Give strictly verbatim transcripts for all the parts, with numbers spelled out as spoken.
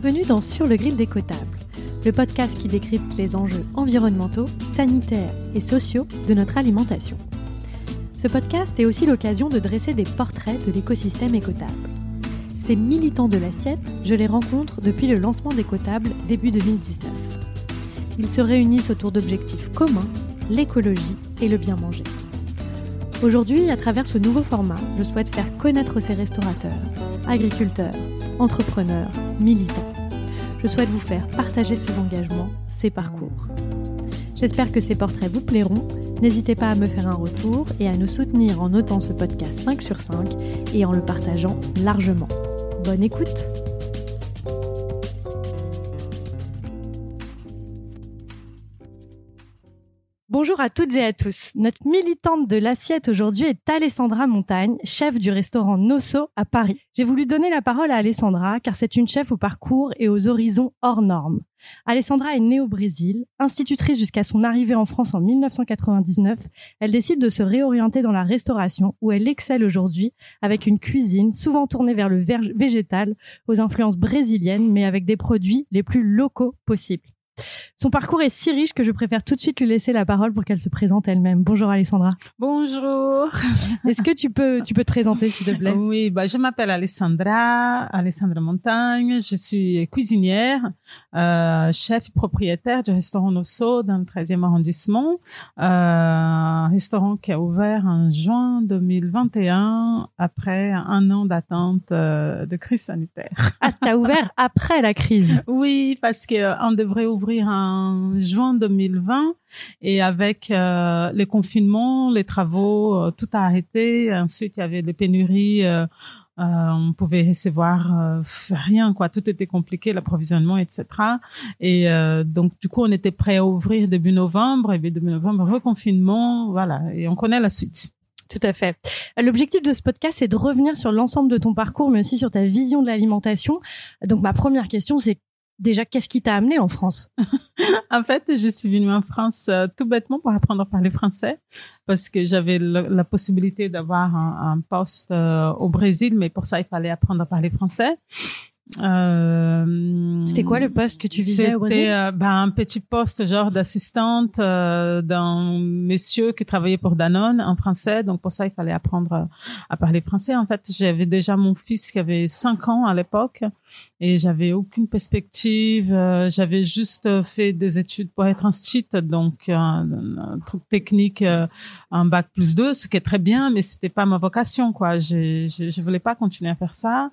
Bienvenue dans Sur le grill décotable, le podcast qui décrypte les enjeux environnementaux, sanitaires et sociaux de notre alimentation. Ce podcast est aussi l'occasion de dresser des portraits de l'écosystème écotable. Ces militants de l'assiette, je les rencontre depuis le lancement d'Écotable début deux mille dix-neuf. Ils se réunissent autour d'objectifs communs, l'écologie et le bien manger. Aujourd'hui, à travers ce nouveau format, je souhaite faire connaître ces restaurateurs, agriculteurs, entrepreneurs, militants. Je souhaite vous faire partager ces engagements, ces parcours. J'espère que ces portraits vous plairont. N'hésitez pas à me faire un retour et à nous soutenir en notant ce podcast cinq sur cinq et en le partageant largement. Bonne écoute! Bonjour à toutes et à tous. Notre militante de l'assiette aujourd'hui est Alessandra Montagne, chef du restaurant Nosso à Paris. J'ai voulu donner la parole à Alessandra car c'est une chef au parcours et aux horizons hors normes. Alessandra est née au Brésil, institutrice jusqu'à son arrivée en France en dix-neuf cent quatre-vingt-dix-neuf. Elle décide de se réorienter dans la restauration où elle excelle aujourd'hui avec une cuisine souvent tournée vers le végétal, aux influences brésiliennes mais avec des produits les plus locaux possibles. Son parcours est si riche que je préfère tout de suite lui laisser la parole pour qu'elle se présente elle-même. Bonjour Alessandra. Bonjour. Est-ce que tu peux, tu peux te présenter s'il te plaît? Oui, bah, je m'appelle Alessandra, Alessandra Montagne. Je suis cuisinière, euh, chef propriétaire du restaurant Nosso dans le treizième arrondissement. Euh, un restaurant qui a ouvert en juin deux mille vingt et un après un an d'attente euh, de crise sanitaire. Ah, t'as ouvert après la crise? Oui, parce que euh, on devrait ouvrir en juin deux mille vingt et avec euh, les confinements, les travaux, euh, tout a arrêté. Ensuite, il y avait les pénuries, euh, euh, on pouvait recevoir euh, rien, quoi. Tout était compliqué, l'approvisionnement, et cetera. Et euh, donc, du coup, on était prêt à ouvrir début novembre. Et début novembre, reconfinement, voilà. Et on connaît la suite. Tout à fait. L'objectif de ce podcast, c'est de revenir sur l'ensemble de ton parcours, mais aussi sur ta vision de l'alimentation. Donc, ma première question, c'est déjà, qu'est-ce qui t'a amené en France? En fait, je suis venue en France euh, tout bêtement pour apprendre à parler français parce que j'avais le, la possibilité d'avoir un, un poste euh, au Brésil, mais pour ça, il fallait apprendre à parler français. Euh, C'était quoi le poste que tu visais au Brésil? C'était euh, ben, un petit poste genre d'assistante euh, d'un monsieur qui travaillait pour Danone en français. Donc pour ça, il fallait apprendre à parler français. En fait, j'avais déjà mon fils qui avait cinq ans à l'époque et j'avais aucune perspective. Euh, j'avais juste fait des études pour être instite, donc un, un truc technique, euh, un bac plus deux, ce qui est très bien, mais c'était pas ma vocation, quoi. Je, je, je voulais pas continuer à faire ça.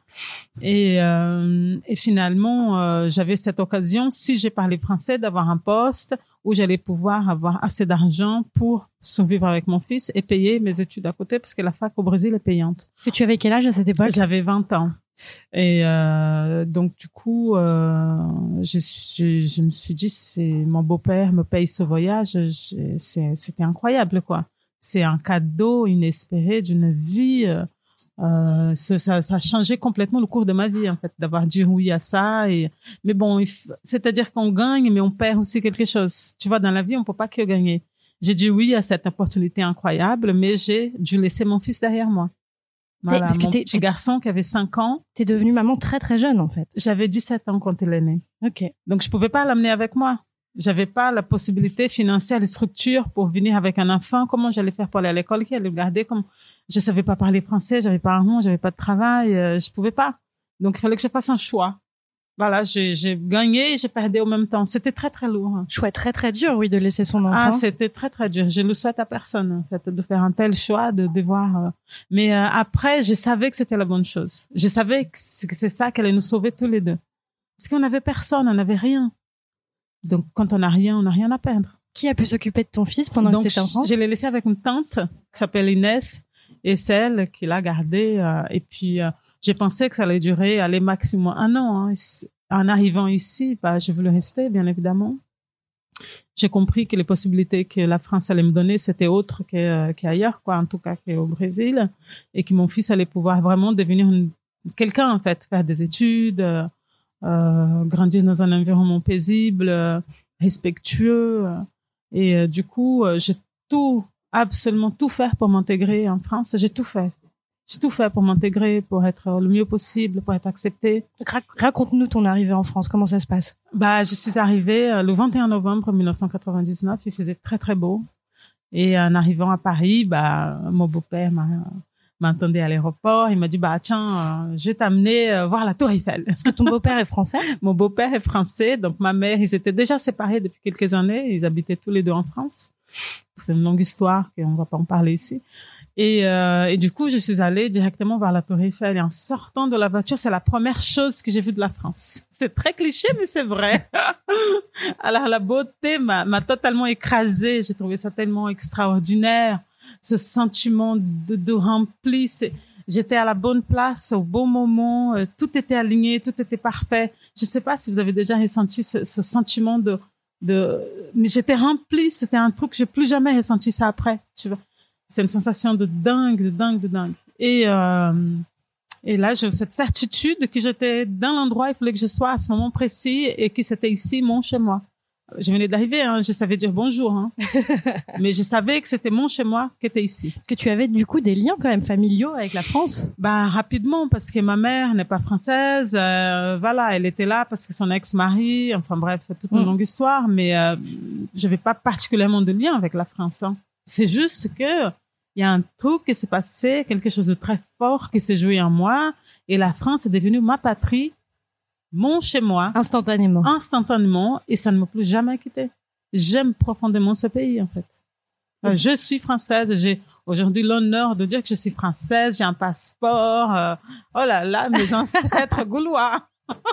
Et euh, Et finalement, euh, j'avais cette occasion, si j'ai parlé français, d'avoir un poste où j'allais pouvoir avoir assez d'argent pour survivre avec mon fils et payer mes études à côté parce que la fac au Brésil est payante. Et tu avais quel âge à cette époque? J'avais vingt ans. Et euh, donc, du coup, euh, je, je, je me suis dit, c'est mon beau-père me paye ce voyage. Je, c'est, c'était incroyable, quoi. C'est un cadeau inespéré d'une vie... Euh, Euh, ça, ça a changé complètement le cours de ma vie, en fait, d'avoir dit oui à ça. Et, mais bon, il f... c'est-à-dire qu'on gagne, mais on perd aussi quelque chose. Tu vois, dans la vie, on peut pas que gagner. J'ai dit oui à cette opportunité incroyable, mais j'ai dû laisser mon fils derrière moi. Voilà, parce que mon t'es, petit t'es... garçon qui avait cinq ans. T'es devenue maman très très jeune, en fait. J'avais dix-sept ans quand il est né. Ok. Donc, je pouvais pas l'amener avec moi. J'avais pas la possibilité financière, les structures pour venir avec un enfant. Comment j'allais faire pour aller à l'école? Qui allait le garder? Comme je savais pas parler français, j'avais pas un nom, j'avais pas de travail, euh, je pouvais pas. Donc il fallait que je fasse un choix. Voilà, j'ai, j'ai gagné et j'ai perdu au même temps. C'était très très lourd. Hein. Choix très très dur, oui, de laisser son enfant. Ah, c'était très très dur. Je le souhaite à personne en fait de faire un tel choix, de devoir. Euh... Mais euh, après, je savais que c'était la bonne chose. Je savais que c'est, que c'est ça qui allait nous sauver tous les deux, parce qu'on n'avait personne, on n'avait rien. Donc, quand on n'a rien, on n'a rien à perdre. Qui a pu s'occuper de ton fils pendant Donc, que tu étais en France? Je l'ai laissé avec une tante qui s'appelle Inès et c'est elle qui l'a gardé. Euh, et puis, euh, j'ai pensé que ça allait durer, aller maximum un an. Hein. En arrivant ici, bah, je voulais rester, bien évidemment. J'ai compris que les possibilités que la France allait me donner, c'était autre que, euh, qu'ailleurs, quoi, en tout cas qu'au Brésil. Et que mon fils allait pouvoir vraiment devenir une, quelqu'un, en fait, faire des études, euh, Euh, grandir dans un environnement paisible, euh, respectueux. Euh, et euh, du coup, euh, j'ai tout, absolument tout fait pour m'intégrer en France. J'ai tout fait. j'ai tout fait pour m'intégrer, pour être le mieux possible, pour être acceptée. Raconte-nous ton arrivée en France. Comment ça se passe? Bah, je suis arrivée le vingt et un novembre mille neuf cent quatre-vingt-dix-neuf. Il faisait très très beau. Et en arrivant à Paris, bah, mon beau-père m'a m'attendait à l'aéroport. Il m'a dit, bah, tiens, euh, je vais t'amener euh, voir la Tour Eiffel. Parce que ton beau-père est français? Mon beau-père est français. Donc, ma mère, ils étaient déjà séparés depuis quelques années. Ils habitaient tous les deux en France. C'est une longue histoire qu'on va pas en parler ici. Et, euh, et du coup, je suis allée directement vers la Tour Eiffel. Et en sortant de la voiture, c'est la première chose que j'ai vue de la France. C'est très cliché, mais c'est vrai. Alors, la beauté m'a, m'a totalement écrasée. J'ai trouvé ça tellement extraordinaire. Ce sentiment de, de rempli, c'est, j'étais à la bonne place, au bon moment, euh, tout était aligné, tout était parfait. Je sais pas si vous avez déjà ressenti ce, ce sentiment de, de, mais j'étais remplie, c'était un truc que j'ai plus jamais ressenti ça après, tu vois. C'est une sensation de dingue, de dingue, de dingue. Et, euh, et là, j'ai cette certitude que j'étais dans l'endroit, il fallait que je sois à ce moment précis et que c'était ici, mon chez moi. Je venais d'arriver, hein, je savais dire bonjour, hein. Mais je savais que c'était mon chez moi qui était ici. Est-ce que tu avais du coup des liens quand même familiaux avec la France? Bah rapidement, parce que ma mère n'est pas française, euh, voilà, elle était là parce que son ex-mari, enfin bref, toute une mmh. longue histoire, mais euh, je n'avais pas particulièrement de lien avec la France. Hein. C'est juste que il y a un truc qui s'est passé, quelque chose de très fort qui s'est joué en moi, et la France est devenue ma patrie. Mon chez moi. Instantanément. Instantanément. Et ça ne m'a plus jamais quitté. J'aime profondément ce pays, en fait. Euh, je suis française. J'ai aujourd'hui l'honneur de dire que je suis française. J'ai un passeport. Euh, oh là là, mes ancêtres gaulois.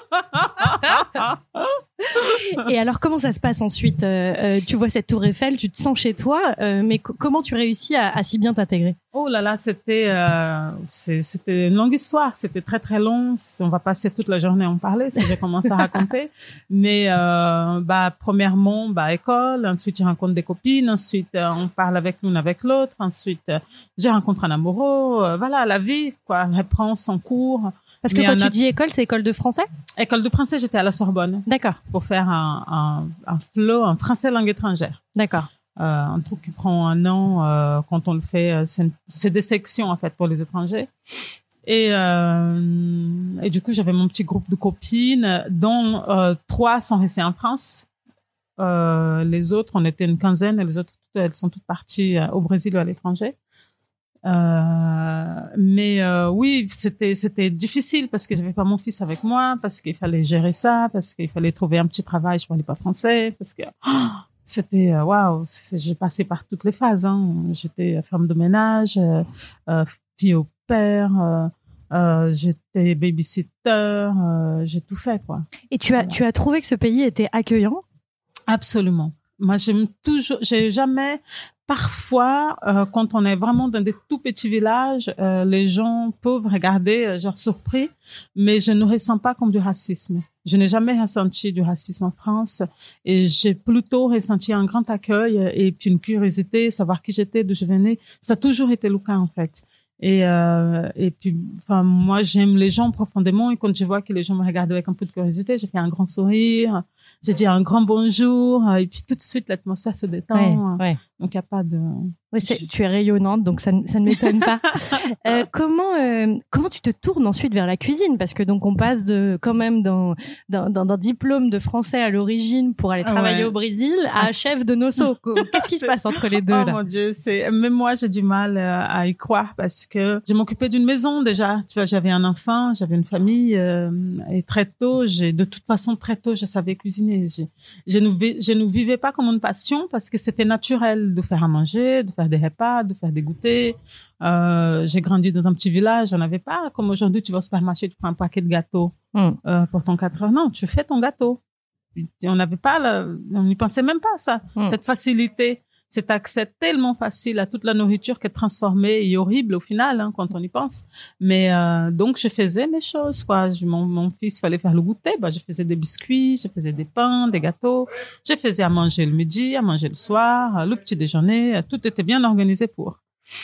Et alors, comment ça se passe ensuite? euh, euh, Tu vois cette tour Eiffel, tu te sens chez toi, euh, mais co- comment tu réussis à, à si bien t'intégrer? Oh là là, c'était euh, c'est, c'était une longue histoire. C'était très très long. On va passer toute la journée à en parler si je commence à raconter. Mais euh, bah premièrement, bah école. Ensuite, je rencontre des copines. Ensuite, euh, on parle avec l'une avec l'autre. Ensuite, euh, je rencontre un amoureux. Euh, voilà, la vie quoi, elle prend son cours. Parce que Mais quand tu a... dis école, c'est école de français? École de français, j'étais à la Sorbonne. D'accord. Pour faire un, un, un flow, un français langue étrangère. D'accord. Euh, un truc qui prend un an euh, quand on le fait. C'est, une, c'est des sections, en fait, pour les étrangers. Et, euh, et du coup, j'avais mon petit groupe de copines, dont euh, trois sont restées en France. Euh, les autres, on était une quinzaine, et les autres, elles sont toutes parties au Brésil ou à l'étranger. Euh, mais euh, oui, c'était c'était difficile parce que j'avais pas mon fils avec moi, parce qu'il fallait gérer ça, parce qu'il fallait trouver un petit travail, je parlais pas français, parce que oh, c'était waouh, wow, j'ai passé par toutes les phases. Hein. J'étais femme de ménage, euh, euh, fille au père, euh, euh, j'étais babysitter, euh, j'ai tout fait quoi. Et tu as voilà. tu as trouvé que ce pays était accueillant? Absolument. Moi, j'aime toujours, j'ai jamais. Parfois, euh, quand on est vraiment dans des tout petits villages, euh, les gens peuvent regarder, euh, genre surpris, mais je ne ressens pas comme du racisme. Je n'ai jamais ressenti du racisme en France et j'ai plutôt ressenti un grand accueil et puis une curiosité, savoir qui j'étais, d'où je venais. Ça a toujours été le cas en fait. Et euh, et puis, enfin moi j'aime les gens profondément et quand je vois que les gens me regardent avec un peu de curiosité, j'ai fait un grand sourire. J'ai dit un grand bonjour et puis tout de suite l'atmosphère se détend. Ouais, ouais. Donc il y a pas de. Oui, c'est, tu es rayonnante, donc ça, ça ne m'étonne pas. euh, comment euh, comment tu te tournes ensuite vers la cuisine, parce que donc on passe de quand même d'un d'un, d'un, d'un diplôme de français à l'origine pour aller travailler ouais. au Brésil à chef de nosso. Qu'est-ce qui se passe entre les deux oh là? Oh mon Dieu, c'est même moi j'ai du mal à y croire parce que je m'occupais d'une maison déjà. Tu vois, j'avais un enfant, j'avais une famille euh, et très tôt, j'ai de toute façon très tôt je savais cuisiner. Je, je ne je ne vivais pas comme une passion parce que c'était naturel de faire à manger, de faire des repas, de faire des goûters. Euh, j'ai grandi dans un petit village, on n'avait pas comme aujourd'hui tu vas au supermarché, tu prends un paquet de gâteaux mm. euh, pour ton quatre heures. Non, tu fais ton gâteau. On n'avait pas, le, on n'y pensait même pas ça. Mm. Cette facilité, cet accès tellement facile à toute la nourriture qui est transformée et horrible au final hein, quand on y pense. Mais euh, donc je faisais mes choses quoi. Je, mon, mon fils fallait faire le goûter, bah je faisais des biscuits, je faisais des pains, des gâteaux. Je faisais à manger le midi, à manger le soir, le petit déjeuner. Tout était bien organisé pour.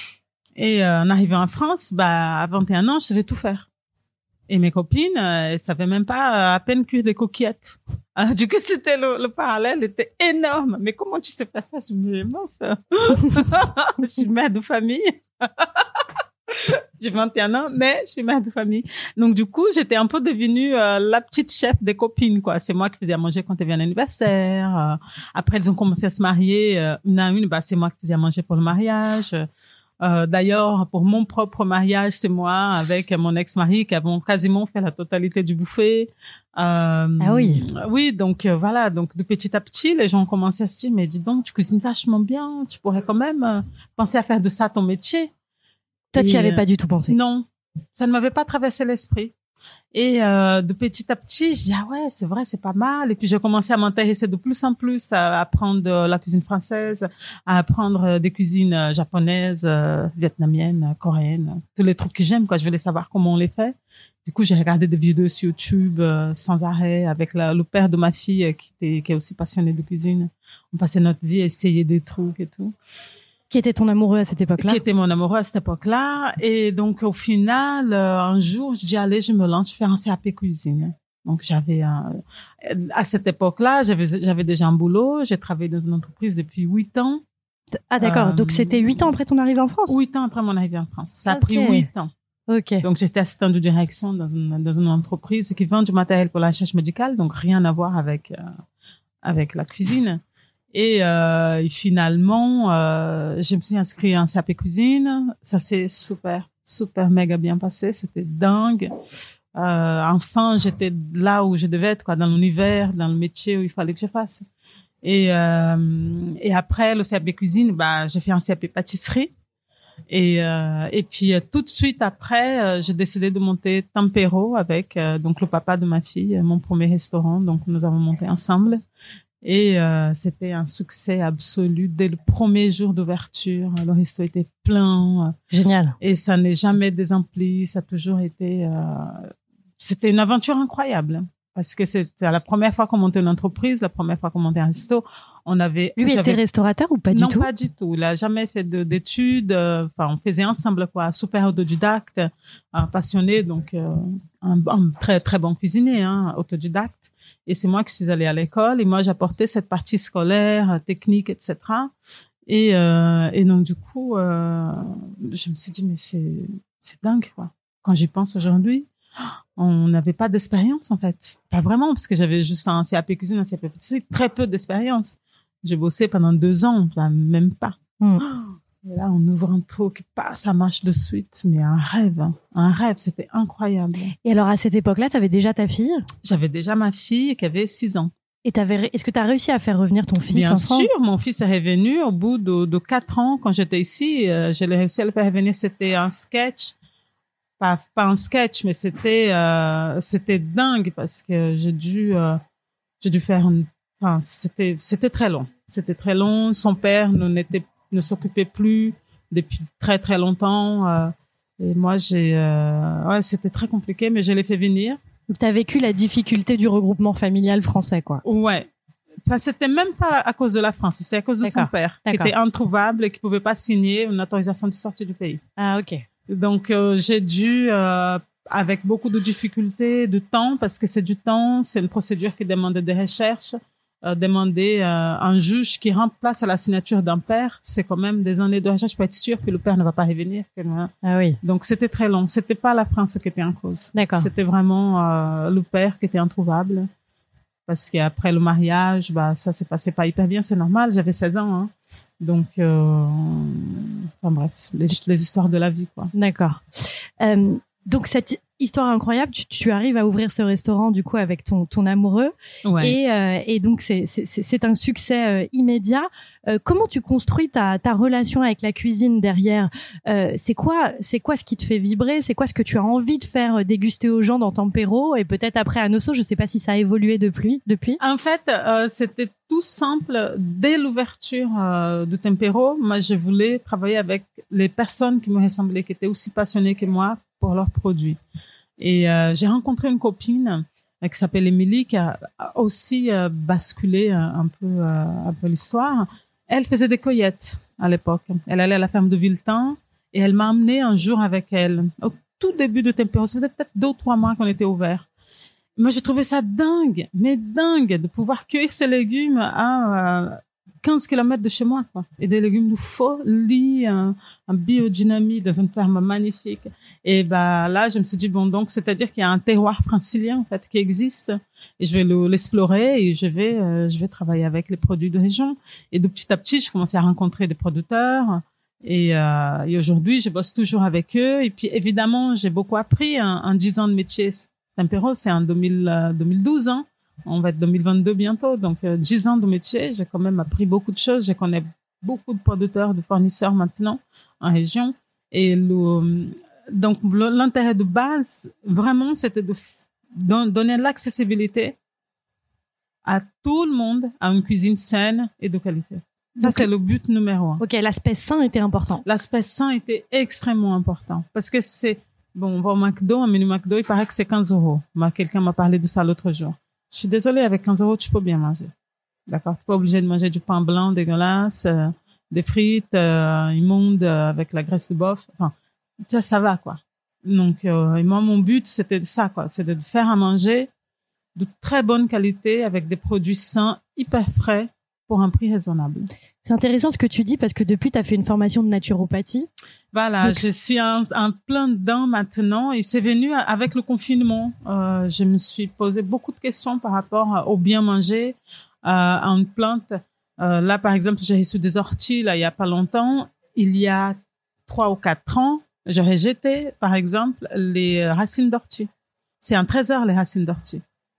Et euh, en arrivant en France, bah à vingt et un ans, je savais tout faire. Et mes copines, euh, elles savaient même pas euh, à peine cuire des coquillettes. Ah, du coup, c'était le, le parallèle était énorme. Mais comment tu sais pas ça? Je me dis, meuf, je suis mère de famille. J'ai vingt et un ans, mais je suis mère de famille. Donc, du coup, j'étais un peu devenue euh, la petite chef des copines, quoi. C'est moi qui faisais à manger quand elles venaient à l'anniversaire. Euh, après, elles ont commencé à se marier euh, une à une. Bah, c'est moi qui faisais à manger pour le mariage. Euh, d'ailleurs, pour mon propre mariage, c'est moi avec mon ex-mari qui avons quasiment fait la totalité du buffet. Euh, ah oui. Oui, donc euh, voilà. Donc, de petit à petit, les gens ont commencé à se dire, mais dis donc, tu cuisines vachement bien. Tu pourrais quand même euh, penser à faire de ça ton métier. Toi, tu n'y avais euh, pas du tout pensé? Non, ça ne m'avait pas traversé l'esprit. Et euh, de petit à petit, je dis ah ouais, c'est vrai, c'est pas mal. Et puis j'ai commencé à m'intéresser de plus en plus à apprendre la cuisine française, à apprendre des cuisines japonaises, euh, vietnamiennes, coréennes, tous les trucs que j'aime. Quoi, je voulais savoir comment on les fait. Du coup, j'ai regardé des vidéos sur YouTube euh, sans arrêt avec la, le père de ma fille euh, qui, était, qui est aussi passionné de cuisine. On passait notre vie à essayer des trucs et tout. Qui était ton amoureux à cette époque-là? Qui était mon amoureux à cette époque-là. Et donc, au final, euh, un jour, je dis, allez, je me lance, je fais un C A P cuisine. Donc, j'avais, un, à cette époque-là, j'avais, j'avais déjà un boulot. J'ai travaillé dans une entreprise depuis huit ans. Ah, d'accord. Euh, donc, c'était huit ans après ton arrivée en France? Huit ans après mon arrivée en France. Ça a okay. pris huit ans. Ok. Donc, j'étais assistante de direction dans une, dans une entreprise qui vend du matériel pour la recherche médicale. Donc, rien à voir avec, euh, avec la cuisine. Et, euh, et finalement, euh, je me suis inscrite en C A P cuisine. Ça s'est super, super méga bien passé. C'était dingue. Euh, enfin, j'étais là où je devais être, quoi, dans l'univers, dans le métier où il fallait que je fasse. Et, euh, et après le C A P cuisine, bah, j'ai fait un C A P pâtisserie. Et, euh, et puis tout de suite après, euh, j'ai décidé de monter Tempero avec euh, donc le papa de ma fille, mon premier restaurant. Donc nous avons monté ensemble. Et euh, c'était un succès absolu dès le premier jour d'ouverture. Le resto était plein. Génial. Et ça n'est jamais désempli. Ça a toujours été... Euh, c'était une aventure incroyable. Parce que c'était la première fois qu'on montait une entreprise, la première fois qu'on montait un resto. On avait... Lui était restaurateur ou pas du non, tout? Non, pas du tout. Il a jamais fait de, d'études. Enfin, on faisait ensemble, quoi. Super autodidacte, euh, passionné. Donc, euh, un, un très, très bon cuisinier, hein, autodidacte. Et c'est moi qui suis allée à l'école et moi j'apportais cette partie scolaire, technique, et cetera. Et, euh, et donc du coup, euh, je me suis dit mais c'est c'est dingue quoi. Quand j'y pense aujourd'hui, on n'avait pas d'expérience en fait, pas vraiment parce que j'avais juste un C A P cuisine, un C A P pâtisserie, très peu d'expérience. J'ai bossé pendant deux ans, même pas. Mmh. Et là, on ouvre un truc, pas, ça marche de suite. Mais un rêve, hein. un rêve, c'était incroyable. Et alors, à cette époque-là, tu avais déjà ta fille? J'avais déjà ma fille qui avait six ans. Et t'avais, est-ce que tu as réussi à faire revenir ton fils Bien en France? sûr, mon fils est revenu au bout de, de quatre ans. Quand j'étais ici, euh, je l'ai réussi à le faire revenir. C'était un sketch. Pas, pas un sketch, mais c'était, euh, c'était dingue parce que j'ai dû, euh, j'ai dû faire une, enfin, c'était, c'était très long. C'était très long. Son père ne n'était ne s'occupait plus depuis très très longtemps euh, et moi j'ai euh, ouais c'était très compliqué mais je l'ai fait venir. Donc tu as vécu la difficulté du regroupement familial français quoi. Ouais. Enfin c'était même pas à cause de la France, c'était à cause de D'accord. son père qui était introuvable et qui pouvait pas signer une autorisation de sortie du pays. Ah OK. Donc euh, j'ai dû euh, avec beaucoup de difficultés, de temps parce que c'est du temps, c'est une procédure qui demande des recherches. Euh, demander euh, un juge qui remplace à la signature d'un père, c'est quand même des années de recherche pour être sûr que le père ne va pas revenir. Que, ah oui. Donc c'était très long. C'était pas la France qui était en cause. D'accord. C'était vraiment euh, le père qui était introuvable. Parce qu'après le mariage, bah ça s'est passé pas hyper bien, c'est normal. J'avais seize ans, hein. Donc, euh, enfin bref, les, les histoires de la vie, quoi. D'accord. Euh, donc cette histoire incroyable, tu, tu arrives à ouvrir ce restaurant du coup avec ton ton amoureux, ouais. et euh, et donc c'est c'est c'est un succès euh, immédiat. Euh, comment tu construis ta ta relation avec la cuisine derrière? euh, C'est quoi c'est quoi ce qui te fait vibrer? C'est quoi ce que tu as envie de faire déguster aux gens dans Tempero et peut-être après à Nosso? Je sais pas si ça a évolué depuis depuis. En fait, euh, c'était tout simple. Dès l'ouverture euh, de Tempero, moi je voulais travailler avec les personnes qui me ressemblaient, qui étaient aussi passionnées que moi pour leurs produits. Et euh, j'ai rencontré une copine euh, qui s'appelle Émilie, qui a aussi euh, basculé euh, un peu euh, un peu l'histoire. Elle faisait des cueillettes à l'époque. Elle allait à la ferme de Villetin et elle m'a amené un jour avec elle au tout début de Tempero. Ça faisait peut-être deux ou trois mois qu'on était ouvert. Moi, j'ai trouvé ça dingue, mais dingue de pouvoir cueillir ces légumes à, quinze kilomètres de chez moi, quoi. Et des légumes de folie, un, un biodynamie dans une ferme magnifique. Et bah, là, je me suis dit, bon, donc, c'est-à-dire qu'il y a un terroir francilien, en fait, qui existe. Et je vais le, l'explorer et je vais, euh, je vais travailler avec les produits de région. Et de petit à petit, je commençais à rencontrer des producteurs. Et, euh, et aujourd'hui, je bosse toujours avec eux. Et puis, évidemment, j'ai beaucoup appris en, en dix ans de métier. Tempero, c'est en deux mille, euh, deux mille douze, hein. On va être deux mille vingt-deux bientôt. Donc, euh, dix ans de métier, j'ai quand même appris beaucoup de choses. Je connais beaucoup de producteurs, de fournisseurs maintenant en région. Et le, donc, le, l'intérêt de base, vraiment, c'était de don, donner l'accessibilité à tout le monde à une cuisine saine et de qualité. Ça, okay. C'est le but numéro un. Ok, l'aspect sain était important. L'aspect sain était extrêmement important. Parce que c'est, bon, on va au McDo, un menu McDo, il paraît que c'est quinze euros. Moi, quelqu'un m'a parlé de ça l'autre jour. Je suis désolée, avec quinze euros, tu peux bien manger. D'accord? Tu n'es pas obligé de manger du pain blanc dégueulasse, euh, des frites euh, immondes euh, avec la graisse de bœuf. Enfin, ça, ça va, quoi. Donc, euh, et moi, mon but, c'était ça, quoi. C'était de faire à manger de très bonne qualité avec des produits sains, hyper frais, pour un prix raisonnable. C'est intéressant ce que tu dis parce que depuis, tu as fait une formation de naturopathie. Voilà, donc, je suis en, en plein dedans maintenant et c'est venu avec le confinement. Euh, je me suis posé beaucoup de questions par rapport au bien manger, euh, à une plante. Euh, là, par exemple, j'ai reçu des orties là, il y a pas longtemps. Il y a trois ou quatre ans, j'aurais jeté, par exemple, les racines d'ortie. C'est un trésor, les racines d'ortie.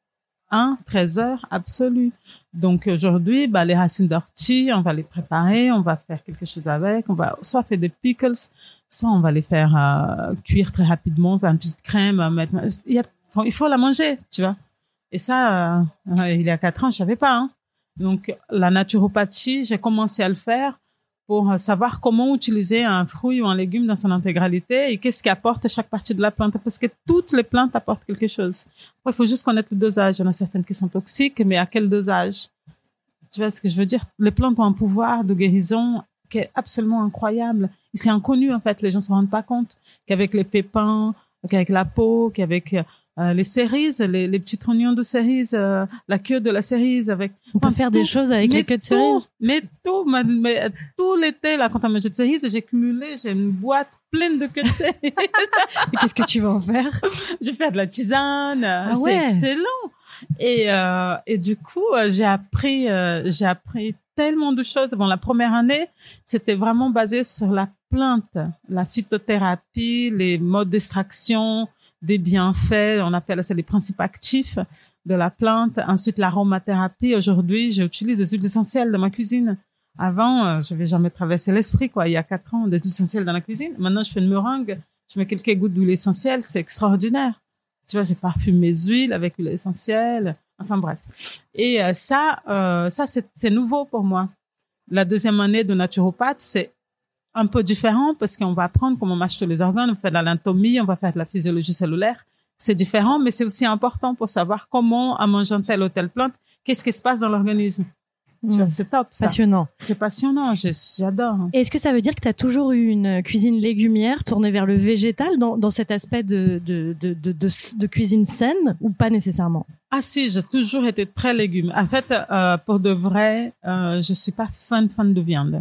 Un trésor absolu. Donc aujourd'hui, bah, les racines d'ortie, on va les préparer, on va faire quelque chose avec, on va soit faire des pickles, soit on va les faire euh, cuire très rapidement, faire une petite crème, mettre, il, y a, il faut la manger, tu vois. Et ça, euh, il y a quatre ans, je savais pas. Hein. Donc la naturopathie, j'ai commencé à le faire pour savoir comment utiliser un fruit ou un légume dans son intégralité et qu'est-ce qui apporte chaque partie de la plante. Parce que toutes les plantes apportent quelque chose. Après, il faut juste connaître le dosage. Il y en a certaines qui sont toxiques, mais à quel dosage? Tu vois ce que je veux dire? Les plantes ont un pouvoir de guérison qui est absolument incroyable. Et c'est inconnu, en fait. Les gens ne se rendent pas compte qu'avec les pépins, qu'avec la peau, qu'avec euh, les cerises, les, les petits oignons de cerise, euh, la queue de la cerise. Avec, on peut enfin, faire tout, des choses avec les queues de cerise. Mais tout, mais, mais, tout l'été, là, quand on mangeait de cerises, j'ai cumulé, j'ai une boîte pleine de queues de cerise. Et qu'est-ce que tu vas en faire? Je vais faire de la tisane. Ah c'est ouais. excellent. Et, euh, et du coup, euh, j'ai appris, euh, j'ai appris tellement de choses. Bon, la première année, c'était vraiment basé sur la plante, la phytothérapie, les modes d'extraction, des bienfaits, on appelle ça les principes actifs de la plante. Ensuite, l'aromathérapie. Aujourd'hui, j'utilise des huiles essentielles dans ma cuisine. Avant, euh, je n'avais jamais traversé l'esprit, quoi. Il y a quatre ans, des huiles essentielles dans la cuisine. Maintenant, je fais une meringue, je mets quelques gouttes d'huile essentielle, c'est extraordinaire. Tu vois, j'ai parfumé mes huiles avec l'huile essentielle. Enfin, bref. Et euh, ça, euh, ça c'est, c'est nouveau pour moi. La deuxième année de naturopathe, c'est un peu différent parce qu'on va apprendre comment marchent tous les organes, on va faire de l'anatomie, on va faire de la physiologie cellulaire. C'est différent, mais c'est aussi important pour savoir comment, en mangeant telle ou telle plante, qu'est-ce qui se passe dans l'organisme. Mmh. Tu vois, c'est top, ça. Passionnant. C'est passionnant, j'adore. Et est-ce que ça veut dire que tu as toujours eu une cuisine légumière tournée vers le végétal dans, dans cet aspect de, de, de, de, de, de cuisine saine ou pas nécessairement? Ah si, j'ai toujours été très légume. En fait, euh, pour de vrai, euh, je suis pas fan, fan de viande.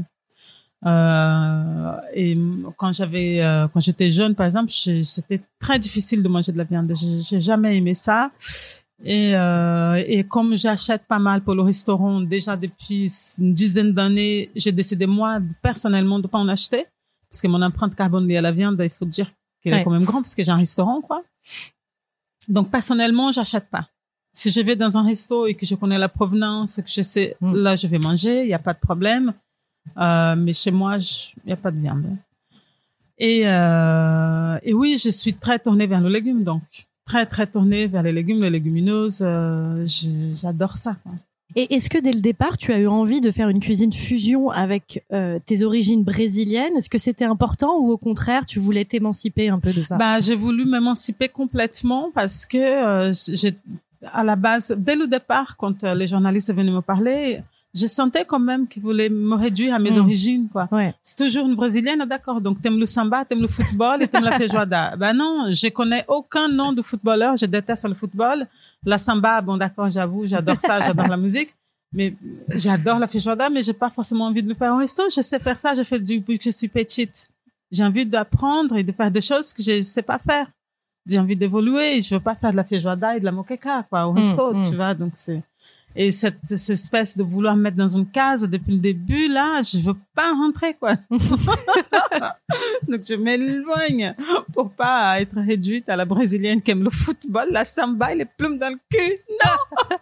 Euh, et quand j'avais, euh, quand j'étais jeune, par exemple, c'était très difficile de manger de la viande. J'ai, j'ai jamais aimé ça. Et, euh, et comme j'achète pas mal pour le restaurant déjà depuis une dizaine d'années, j'ai décidé moi personnellement de pas en acheter parce que mon empreinte carbone liée à la viande, il faut dire qu'elle ouais. est quand même grande parce que j'ai un restaurant, quoi. Donc personnellement, j'achète pas. Si je vais dans un resto et que je connais la provenance, que je sais mmh. là je vais manger, il y a pas de problème. Euh, mais chez moi, il y a pas de viande. Et euh, et oui, je suis très tournée vers le légume, donc. Très, très tournée vers les légumes, les légumineuses. Euh, j'adore ça, quoi. Et est-ce que dès le départ, tu as eu envie de faire une cuisine fusion avec euh, tes origines brésiliennes? Est-ce que c'était important ou au contraire, tu voulais t'émanciper un peu de ça? Bah, j'ai voulu m'émanciper complètement parce que euh, j'ai, à la base, dès le départ, quand euh, les journalistes venaient me parler, je sentais quand même qu'ils voulaient me réduire à mes mmh. origines, quoi. Ouais. C'est toujours une brésilienne, d'accord. Donc, t'aimes le samba, t'aimes le football et t'aimes la feijoada. Ben non, je connais aucun nom de footballeur. Je déteste le football. La samba, bon, d'accord, j'avoue, j'adore ça, j'adore la musique. Mais j'adore la feijoada, mais j'ai pas forcément envie de le faire au resto. Je sais faire ça, je fais depuis que je suis petite. J'ai envie d'apprendre et de faire des choses que je sais pas faire. J'ai envie d'évoluer. Je veux pas faire de la feijoada et de la moqueca, quoi, au resto, mmh, tu mmh. vois. Donc c'est, et cette, cette espèce de vouloir me mettre dans une case depuis le début, là, je veux pas rentrer, quoi. Donc je m'éloigne pour pas être réduite à la brésilienne qui aime le football, la samba et les plumes dans le cul. Non!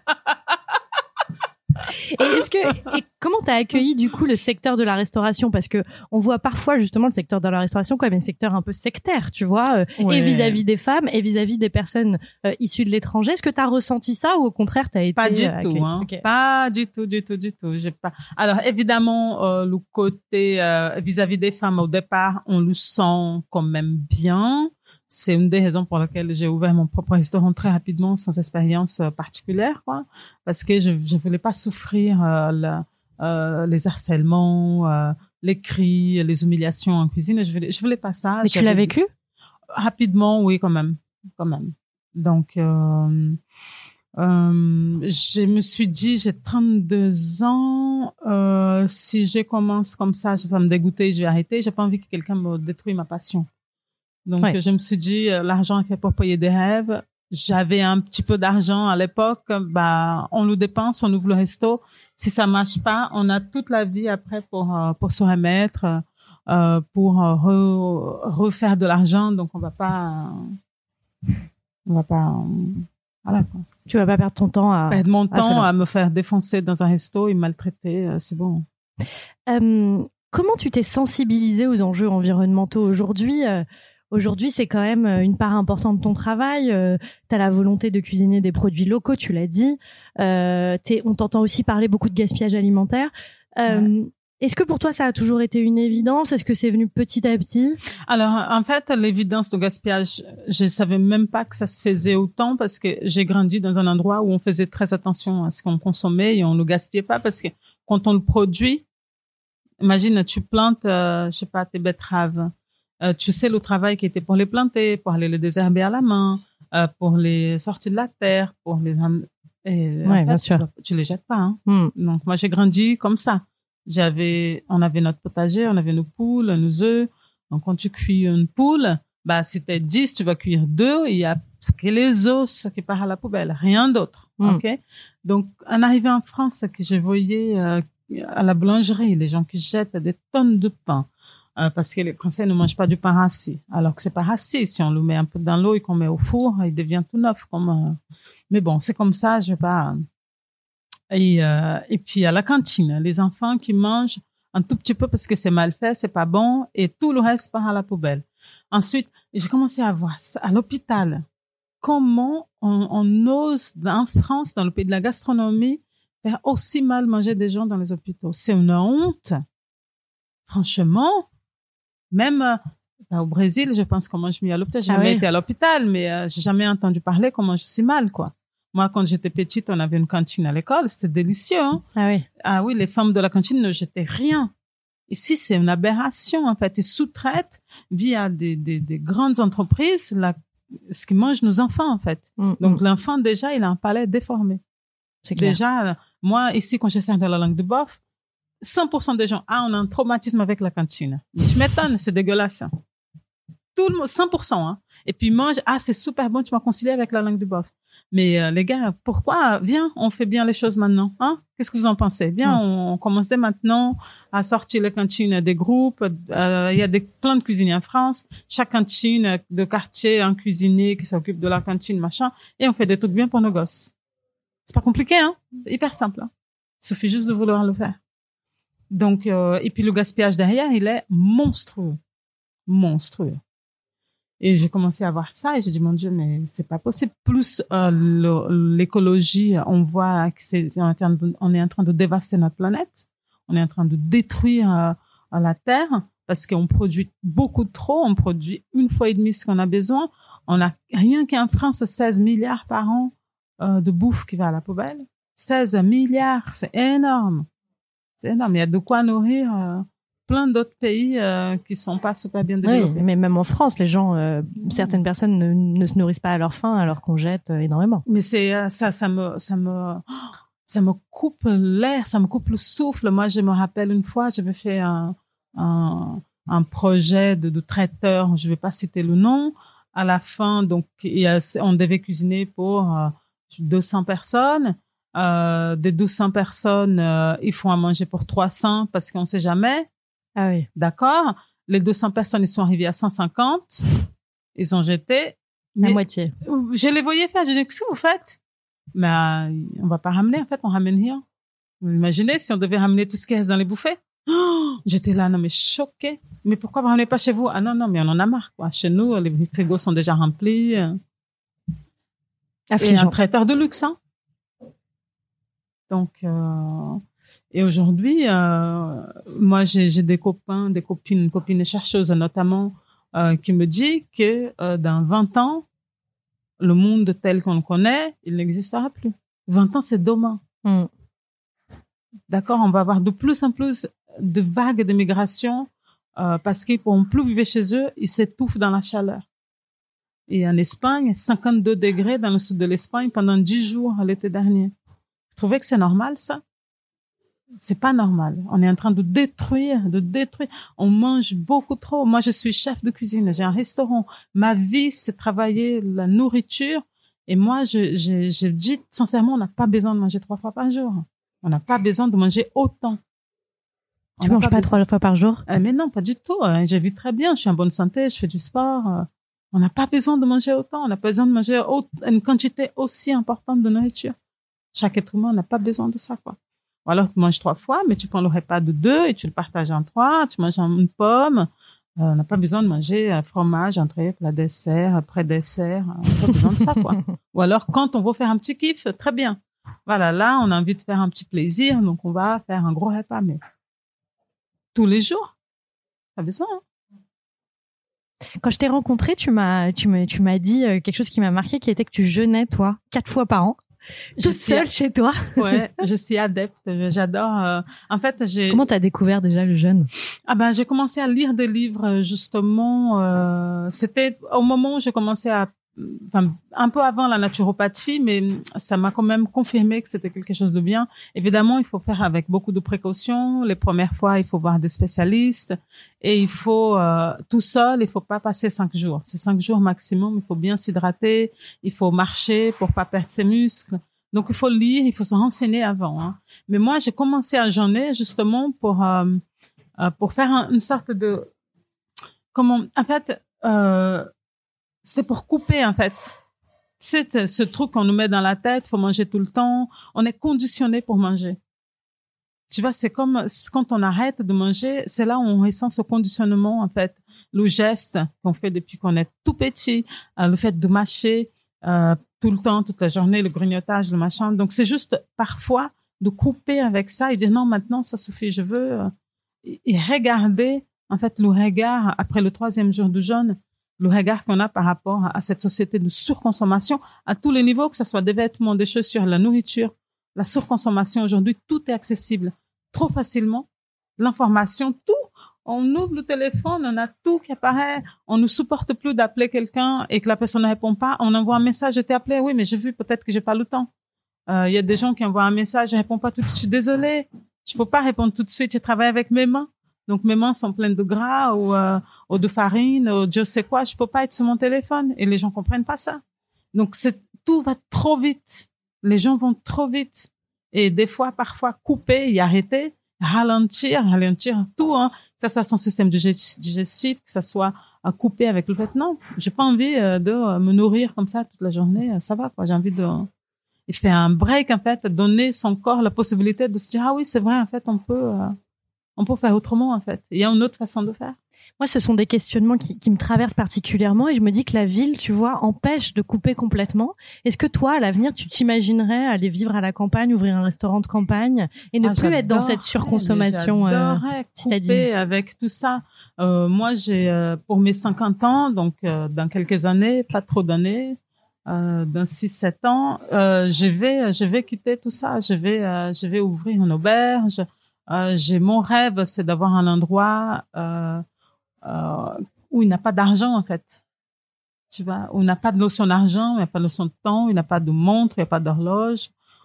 Et est-ce que, et comment t'as accueilli du coup le secteur de la restauration, parce que on voit parfois justement le secteur de la restauration comme un secteur un peu sectaire, tu vois, euh, ouais. et vis-à-vis des femmes et vis-à-vis des personnes euh, issues de l'étranger. Est-ce que t'as ressenti ça ou au contraire t'as été pas du accueilli? tout, hein, okay. pas du tout, du tout, du tout. J'ai pas. Alors évidemment euh, le côté euh, vis-à-vis des femmes au départ, on le sent quand même bien. C'est une des raisons pour lesquelles j'ai ouvert mon propre restaurant très rapidement, sans expérience euh, particulière, quoi, parce que je je voulais pas souffrir euh, la, euh, les harcèlements, euh, les cris, les humiliations en cuisine. Je voulais je voulais pas ça. Mais tu l'as vécu? Rapidement, oui, quand même, quand même. Donc euh, euh, je me suis dit, j'ai trente-deux ans, euh, si je commence comme ça, je vais me dégoûter, je vais arrêter. J'ai pas envie que quelqu'un me détruise ma passion. Donc, ouais. je me suis dit, euh, l'argent est fait pour payer des rêves. J'avais un petit peu d'argent à l'époque. Bah, on le dépense, on ouvre le resto. Si ça marche pas, on a toute la vie après pour, euh, pour se remettre, euh, pour euh, re, refaire de l'argent. Donc, on va pas, euh, on va pas, euh, voilà, quoi. Tu vas pas perdre ton temps à, perdre mon temps à me faire défoncer dans un resto et maltraiter. Euh, c'est bon. Euh, comment tu t'es sensibilisée aux enjeux environnementaux aujourd'hui? euh, Aujourd'hui, c'est quand même une part importante de ton travail. Euh, tu as la volonté de cuisiner des produits locaux, tu l'as dit. Euh, t'es, on t'entend aussi parler beaucoup de gaspillage alimentaire. Euh, ouais. Est-ce que pour toi, ça a toujours été une évidence? Est-ce que c'est venu petit à petit? Alors, en fait, l'évidence de gaspillage, je savais même pas que ça se faisait autant parce que j'ai grandi dans un endroit où on faisait très attention à ce qu'on consommait et on ne gaspillait pas parce que quand on le produit, imagine, tu plantes, euh, je sais pas, tes betteraves. Euh, tu sais le travail qui était pour les planter, pour aller les désherber à la main, euh, pour les sortir de la terre, pour les et ouais, en bien fait, sûr. Tu, tu les jettes pas. Hein. Mm. Donc moi j'ai grandi comme ça. J'avais, on avait notre potager, on avait nos poules, nos œufs. Donc quand tu cuis une poule, bah si t'es dix, tu vas cuire deux. Il y a que les os qui partent à la poubelle, rien d'autre. Mm. Ok. Donc en arrivant en France, que je voyais euh, à la boulangerie les gens qui jettent des tonnes de pain. Euh, parce que les Français ne mangent pas du pain rassis, alors que c'est pas rassis. Si on le met un peu dans l'eau et qu'on met au four, il devient tout neuf. Comme, euh... mais bon, c'est comme ça. Je vais pas. Et euh, et puis à la cantine, les enfants qui mangent un tout petit peu parce que c'est mal fait, c'est pas bon, et tout le reste part à la poubelle. Ensuite, j'ai commencé à voir ça à l'hôpital. Comment on, on ose en France, dans le pays de la gastronomie, faire aussi mal manger des gens dans les hôpitaux. C'est une honte. Franchement. Même euh, au Brésil, je pense qu'on mange mieux à l'hôpital. J'ai ah jamais oui. été à l'hôpital, mais euh, j'ai jamais entendu parler comment je suis mal, quoi. Moi, quand j'étais petite, on avait une cantine à l'école, c'était délicieux. Hein? Ah oui. Ah oui, les femmes de la cantine ne jetaient rien. Ici, c'est une aberration, en fait. Ils sous-traitent via des, des, des grandes entreprises la, ce qui mangent nos enfants, en fait. Mm, Donc, mm. l'enfant, déjà, il a un palais déformé. C'est clair. Déjà, moi, ici, quand je sers de la langue de boeuf, cent pour cent des gens, ah, on a un traumatisme avec la cantine. Mais tu m'étonnes, c'est dégueulasse. Hein. Tout le monde, cent pour cent, hein. Et puis mange, ah, c'est super bon, tu m'as concilié avec la langue du boeuf. Mais euh, les gars, pourquoi? Viens, on fait bien les choses maintenant. Hein? Qu'est-ce que vous en pensez? Viens, mmh. on, on commence dès maintenant à sortir les cantines des groupes. Euh, il y a des, plein de cuisiniers en France. Chaque cantine de quartier, un cuisinier qui s'occupe de la cantine, machin. Et on fait des trucs bien pour nos gosses. C'est pas compliqué, hein? C'est hyper simple. Hein? Il suffit juste de vouloir le faire. Donc, euh, et puis le gaspillage derrière, il est monstrueux. Monstrueux. Et j'ai commencé à voir ça et j'ai dit, mon Dieu, mais c'est pas possible. Plus euh, le, l'écologie, on voit que c'est, on, est de, on est en train de dévaster notre planète. On est en train de détruire euh, la Terre parce qu'on produit beaucoup trop. On produit une fois et demie ce qu'on a besoin. On a rien qu'en France seize milliards par an euh, de bouffe qui va à la poubelle. seize milliards, c'est énorme. C'est énorme. Il y a de quoi nourrir euh, plein d'autres pays euh, qui sont pas super bien développés. Oui, mais même en France, les gens, euh, certaines personnes ne, ne se nourrissent pas à leur faim alors qu'on jette euh, énormément. Mais c'est euh, ça, ça me, ça me. ça me coupe l'air, ça me coupe le souffle. Moi, je me rappelle une fois, j'avais fait un, un, un projet de, de traiteur, je vais pas citer le nom. À la fin, donc, il y a, on devait cuisiner pour euh, deux cents personnes. Euh, des deux cents personnes, euh, ils font à manger pour trois cents parce qu'on sait jamais. Ah oui. D'accord. Les deux cents personnes, ils sont arrivés à cent cinquante. Ils ont jeté. La moitié. Je les voyais faire. Je dis, qu'est-ce que vous faites? Mais euh, on va pas ramener, en fait, on ramène rien. Vous imaginez si on devait ramener tout ce qui reste dans les bouffées? Oh, j'étais là, non, mais choquée. Mais pourquoi vous ramenez pas chez vous? Ah non, non, mais on en a marre, quoi. Chez nous, les frigos sont déjà remplis. Affligeant. Et un traiteur de luxe, hein. Donc, euh, et aujourd'hui, euh, moi, j'ai, j'ai des copains, des copines, copines chercheuses notamment, euh, qui me disent que euh, dans vingt ans, le monde tel qu'on le connaît, il n'existera plus. vingt ans, c'est demain. Mm. D'accord, on va avoir de plus en plus de vagues de migration euh, parce qu'ils ne pourront plus vivre chez eux, ils s'étouffent dans la chaleur. Et en Espagne, cinquante-deux degrés dans le sud de l'Espagne pendant dix jours l'été dernier. Vous trouvez que c'est normal, ça? C'est pas normal. On est en train de détruire, de détruire. On mange beaucoup trop. Moi, je suis chef de cuisine. J'ai un restaurant. Ma vie, c'est travailler la nourriture. Et moi, je, je, je dis sincèrement, on n'a pas besoin de manger trois fois par jour. On n'a pas besoin de manger autant. Tu manges pas trois fois par jour? Euh, mais non, pas du tout. Hein. Je vis très bien. Je suis en bonne santé. Je fais du sport. Euh, on n'a pas besoin de manger autant. On n'a pas besoin de manger au- une quantité aussi importante de nourriture. Chaque être humain n'a pas besoin de ça, quoi. Ou alors, tu manges trois fois, mais tu prends le repas de deux et tu le partages en trois. Tu manges une pomme. Euh, on n'a pas besoin de manger un fromage, entrée, plat, dessert, après-dessert. On n'a pas besoin de ça, quoi. Ou alors, quand on veut faire un petit kiff, très bien. Voilà, là, on a envie de faire un petit plaisir, donc on va faire un gros repas, mais tous les jours, pas besoin. Hein. Quand je t'ai rencontré, tu m'as, tu m'as, tu m'as dit quelque chose qui m'a marqué, qui était que tu jeûnais, toi, quatre fois par an. Toute seule chez toi. Ouais, je suis adepte. J'adore. Euh, en fait, j'ai. Comment t'as découvert déjà le jeûne? Ah ben, j'ai commencé à lire des livres justement. Euh, c'était au moment où j'ai commencé à, enfin, un peu avant la naturopathie, mais ça m'a quand même confirmé que c'était quelque chose de bien. Évidemment, il faut faire avec beaucoup de précautions. Les premières fois, il faut voir des spécialistes et il faut euh, tout seul. Il faut pas passer cinq jours. C'est cinq jours maximum. Il faut bien s'hydrater. Il faut marcher pour pas perdre ses muscles. Donc, il faut lire. Il faut se renseigner avant. Hein. Mais moi, j'ai commencé à jeûner justement pour euh, euh, pour faire un, une sorte de comment. En fait. Euh, C'est pour couper, en fait. C'est ce truc qu'on nous met dans la tête, faut manger tout le temps. On est conditionné pour manger. Tu vois, c'est comme quand on arrête de manger, c'est là où on ressent ce conditionnement, en fait. Le geste qu'on fait depuis qu'on est tout petit, euh, le fait de mâcher euh, tout le temps, toute la journée, le grignotage, le machin. Donc, c'est juste parfois de couper avec ça et dire non, maintenant, ça suffit, je veux. Euh, et regarder, en fait, le regard après le troisième jour de jeûne, le regard qu'on a par rapport à cette société de surconsommation à tous les niveaux, que ce soit des vêtements, des chaussures, la nourriture, la surconsommation. Aujourd'hui, tout est accessible trop facilement. L'information, tout. On ouvre le téléphone, on a tout qui apparaît. On ne supporte plus d'appeler quelqu'un et que la personne ne répond pas. On envoie un message, je t'ai appelé. Oui, mais j'ai vu, peut-être que j'ai pas le temps. Il euh, y a des gens qui envoient un message, je réponds pas tout de suite. Je suis désolée. Je peux pas répondre tout de suite. Je travaille avec mes mains. Donc, mes mains sont pleines de gras ou, euh, ou de farine ou Dieu sait quoi. Je peux pas être sur mon téléphone et les gens comprennent pas ça. Donc, c'est, tout va trop vite. Les gens vont trop vite. Et des fois, parfois, couper et arrêter, ralentir, ralentir tout, hein. Que ça soit son système digestif, que ça soit euh, couper avec le fait. Non, j'ai pas envie euh, de euh, me nourrir comme ça toute la journée. Ça va, quoi. J'ai envie de, il fait un break, en fait, donner son corps la possibilité de se dire, ah oui, c'est vrai, en fait, on peut, euh, on peut faire autrement, en fait. Il y a une autre façon de faire. Moi, ce sont des questionnements qui, qui me traversent particulièrement et je me dis que la ville, tu vois, empêche de couper complètement. Est-ce que toi, à l'avenir, tu t'imaginerais aller vivre à la campagne, ouvrir un restaurant de campagne et ne ah, plus être dans cette surconsommation euh, citadine? Avec tout ça. Euh, moi, j'ai, euh, pour mes cinquante ans, donc euh, dans quelques années, pas trop d'années, euh, dans six sept ans, euh, je vais, je vais quitter tout ça. Je vais, euh, je vais ouvrir une auberge. Euh, j'ai mon rêve, c'est d'avoir un endroit euh, euh, où il n'y a pas d'argent, en fait. Tu vois, où il n'y a pas de notion d'argent, il n'y a pas de notion de temps, il n'y a pas de montre, il n'y a pas d'horloge,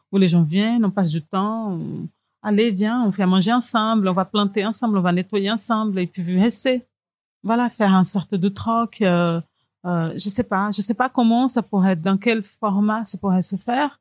où les gens viennent, on passe du temps, on, allez, viens, on fait à manger ensemble, on va planter ensemble, on va nettoyer ensemble et puis rester. Voilà, faire une sorte de troc. Euh, euh, je sais pas, je sais pas comment ça pourrait être, dans quel format ça pourrait se faire,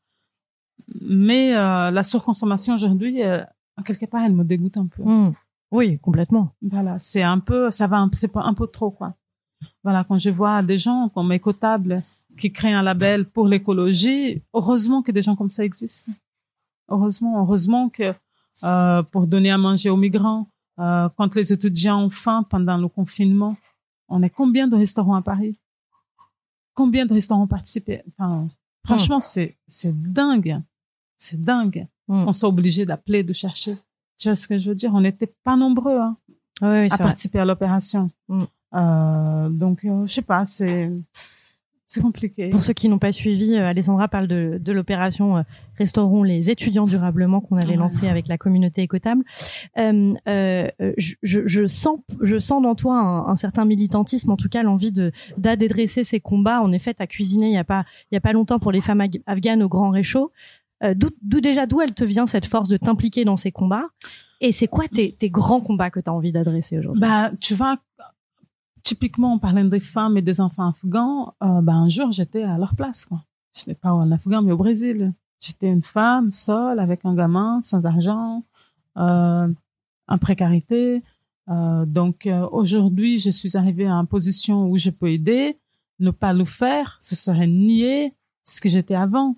mais euh, la surconsommation aujourd'hui, euh, quelque part, elle me dégoûte un peu. Mmh. Oui, complètement. Voilà, c'est un peu, ça va, un, c'est pas un peu trop quoi. Voilà, quand je vois des gens comme Écotable qui créent un label pour l'écologie, heureusement que des gens comme ça existent. Heureusement, heureusement que euh, pour donner à manger aux migrants, euh, quand les étudiants ont faim pendant le confinement, on est combien de restaurants à Paris? Combien de restaurants ont participé? Enfin, franchement, mmh. c'est c'est dingue, c'est dingue. Mmh. On soit obligé d'appeler, de chercher. Tu vois ce que je veux dire? On n'était pas nombreux hein, oui, oui, à participer vrai. à l'opération. Mmh. Euh, donc, euh, je sais pas, c'est c'est compliqué. Pour ceux qui n'ont pas suivi, euh, Alessandra parle de, de l'opération euh, Restaurons les étudiants durablement qu'on avait ouais. lancée avec la communauté Écotable. Euh, euh, je, je, je sens, je sens dans toi un, un certain militantisme, en tout cas l'envie de d'adresser ces combats. En effet, t'as cuisiné il y a pas il y a pas longtemps pour les femmes afghanes au Grand Réchaud. Euh, d'où, d'où déjà d'où elle te vient cette force de t'impliquer dans ces combats? Et c'est quoi tes, tes grands combats que t'as envie d'adresser aujourd'hui? Bah, tu vois. Typiquement, on parlait des femmes et des enfants afghans. Euh, ben, un jour, j'étais à leur place, quoi. Je n'étais pas en Afghan, mais au Brésil. J'étais une femme seule, avec un gamin, sans argent, euh, en précarité. Euh, donc, euh, aujourd'hui, je suis arrivée à une position où je peux aider. Ne pas le faire, ce serait nier ce que j'étais avant.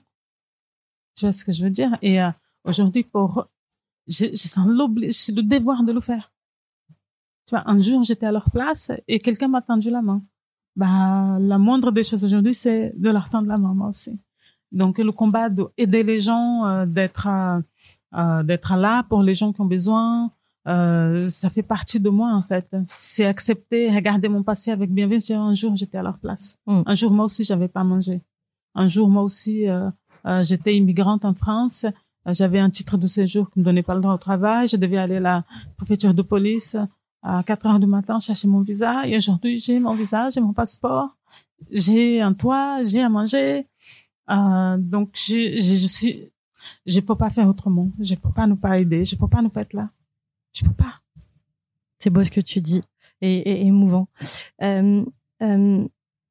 Tu vois ce que je veux dire? Et euh, aujourd'hui, pour, je, je sens l'obligation, le devoir de le faire. Tu vois, un jour, j'étais à leur place et quelqu'un m'a tendu la main. Bah, la moindre des choses aujourd'hui, c'est de leur tendre la main, moi aussi. Donc, le combat d'aider les gens, euh, d'être, euh, d'être là pour les gens qui ont besoin, euh, ça fait partie de moi, en fait. C'est accepter, regarder mon passé avec bienveillance. Un jour, j'étais à leur place. Mm. Un jour, moi aussi, j'avais pas mangé. Un jour, moi aussi, euh, euh, j'étais immigrante en France. J'avais un titre de séjour qui me donnait pas le droit au travail. Je devais aller à la préfecture de police à quatre heures du matin chercher mon visa. Et aujourd'hui, j'ai mon visa, j'ai mon passeport, j'ai un toit, j'ai à manger. Euh, donc, je, je, je suis, je peux pas faire autrement. Je peux pas ne pas aider. Je peux pas ne pas être là. Je peux pas. C'est beau ce que tu dis et, et émouvant. Euh, euh,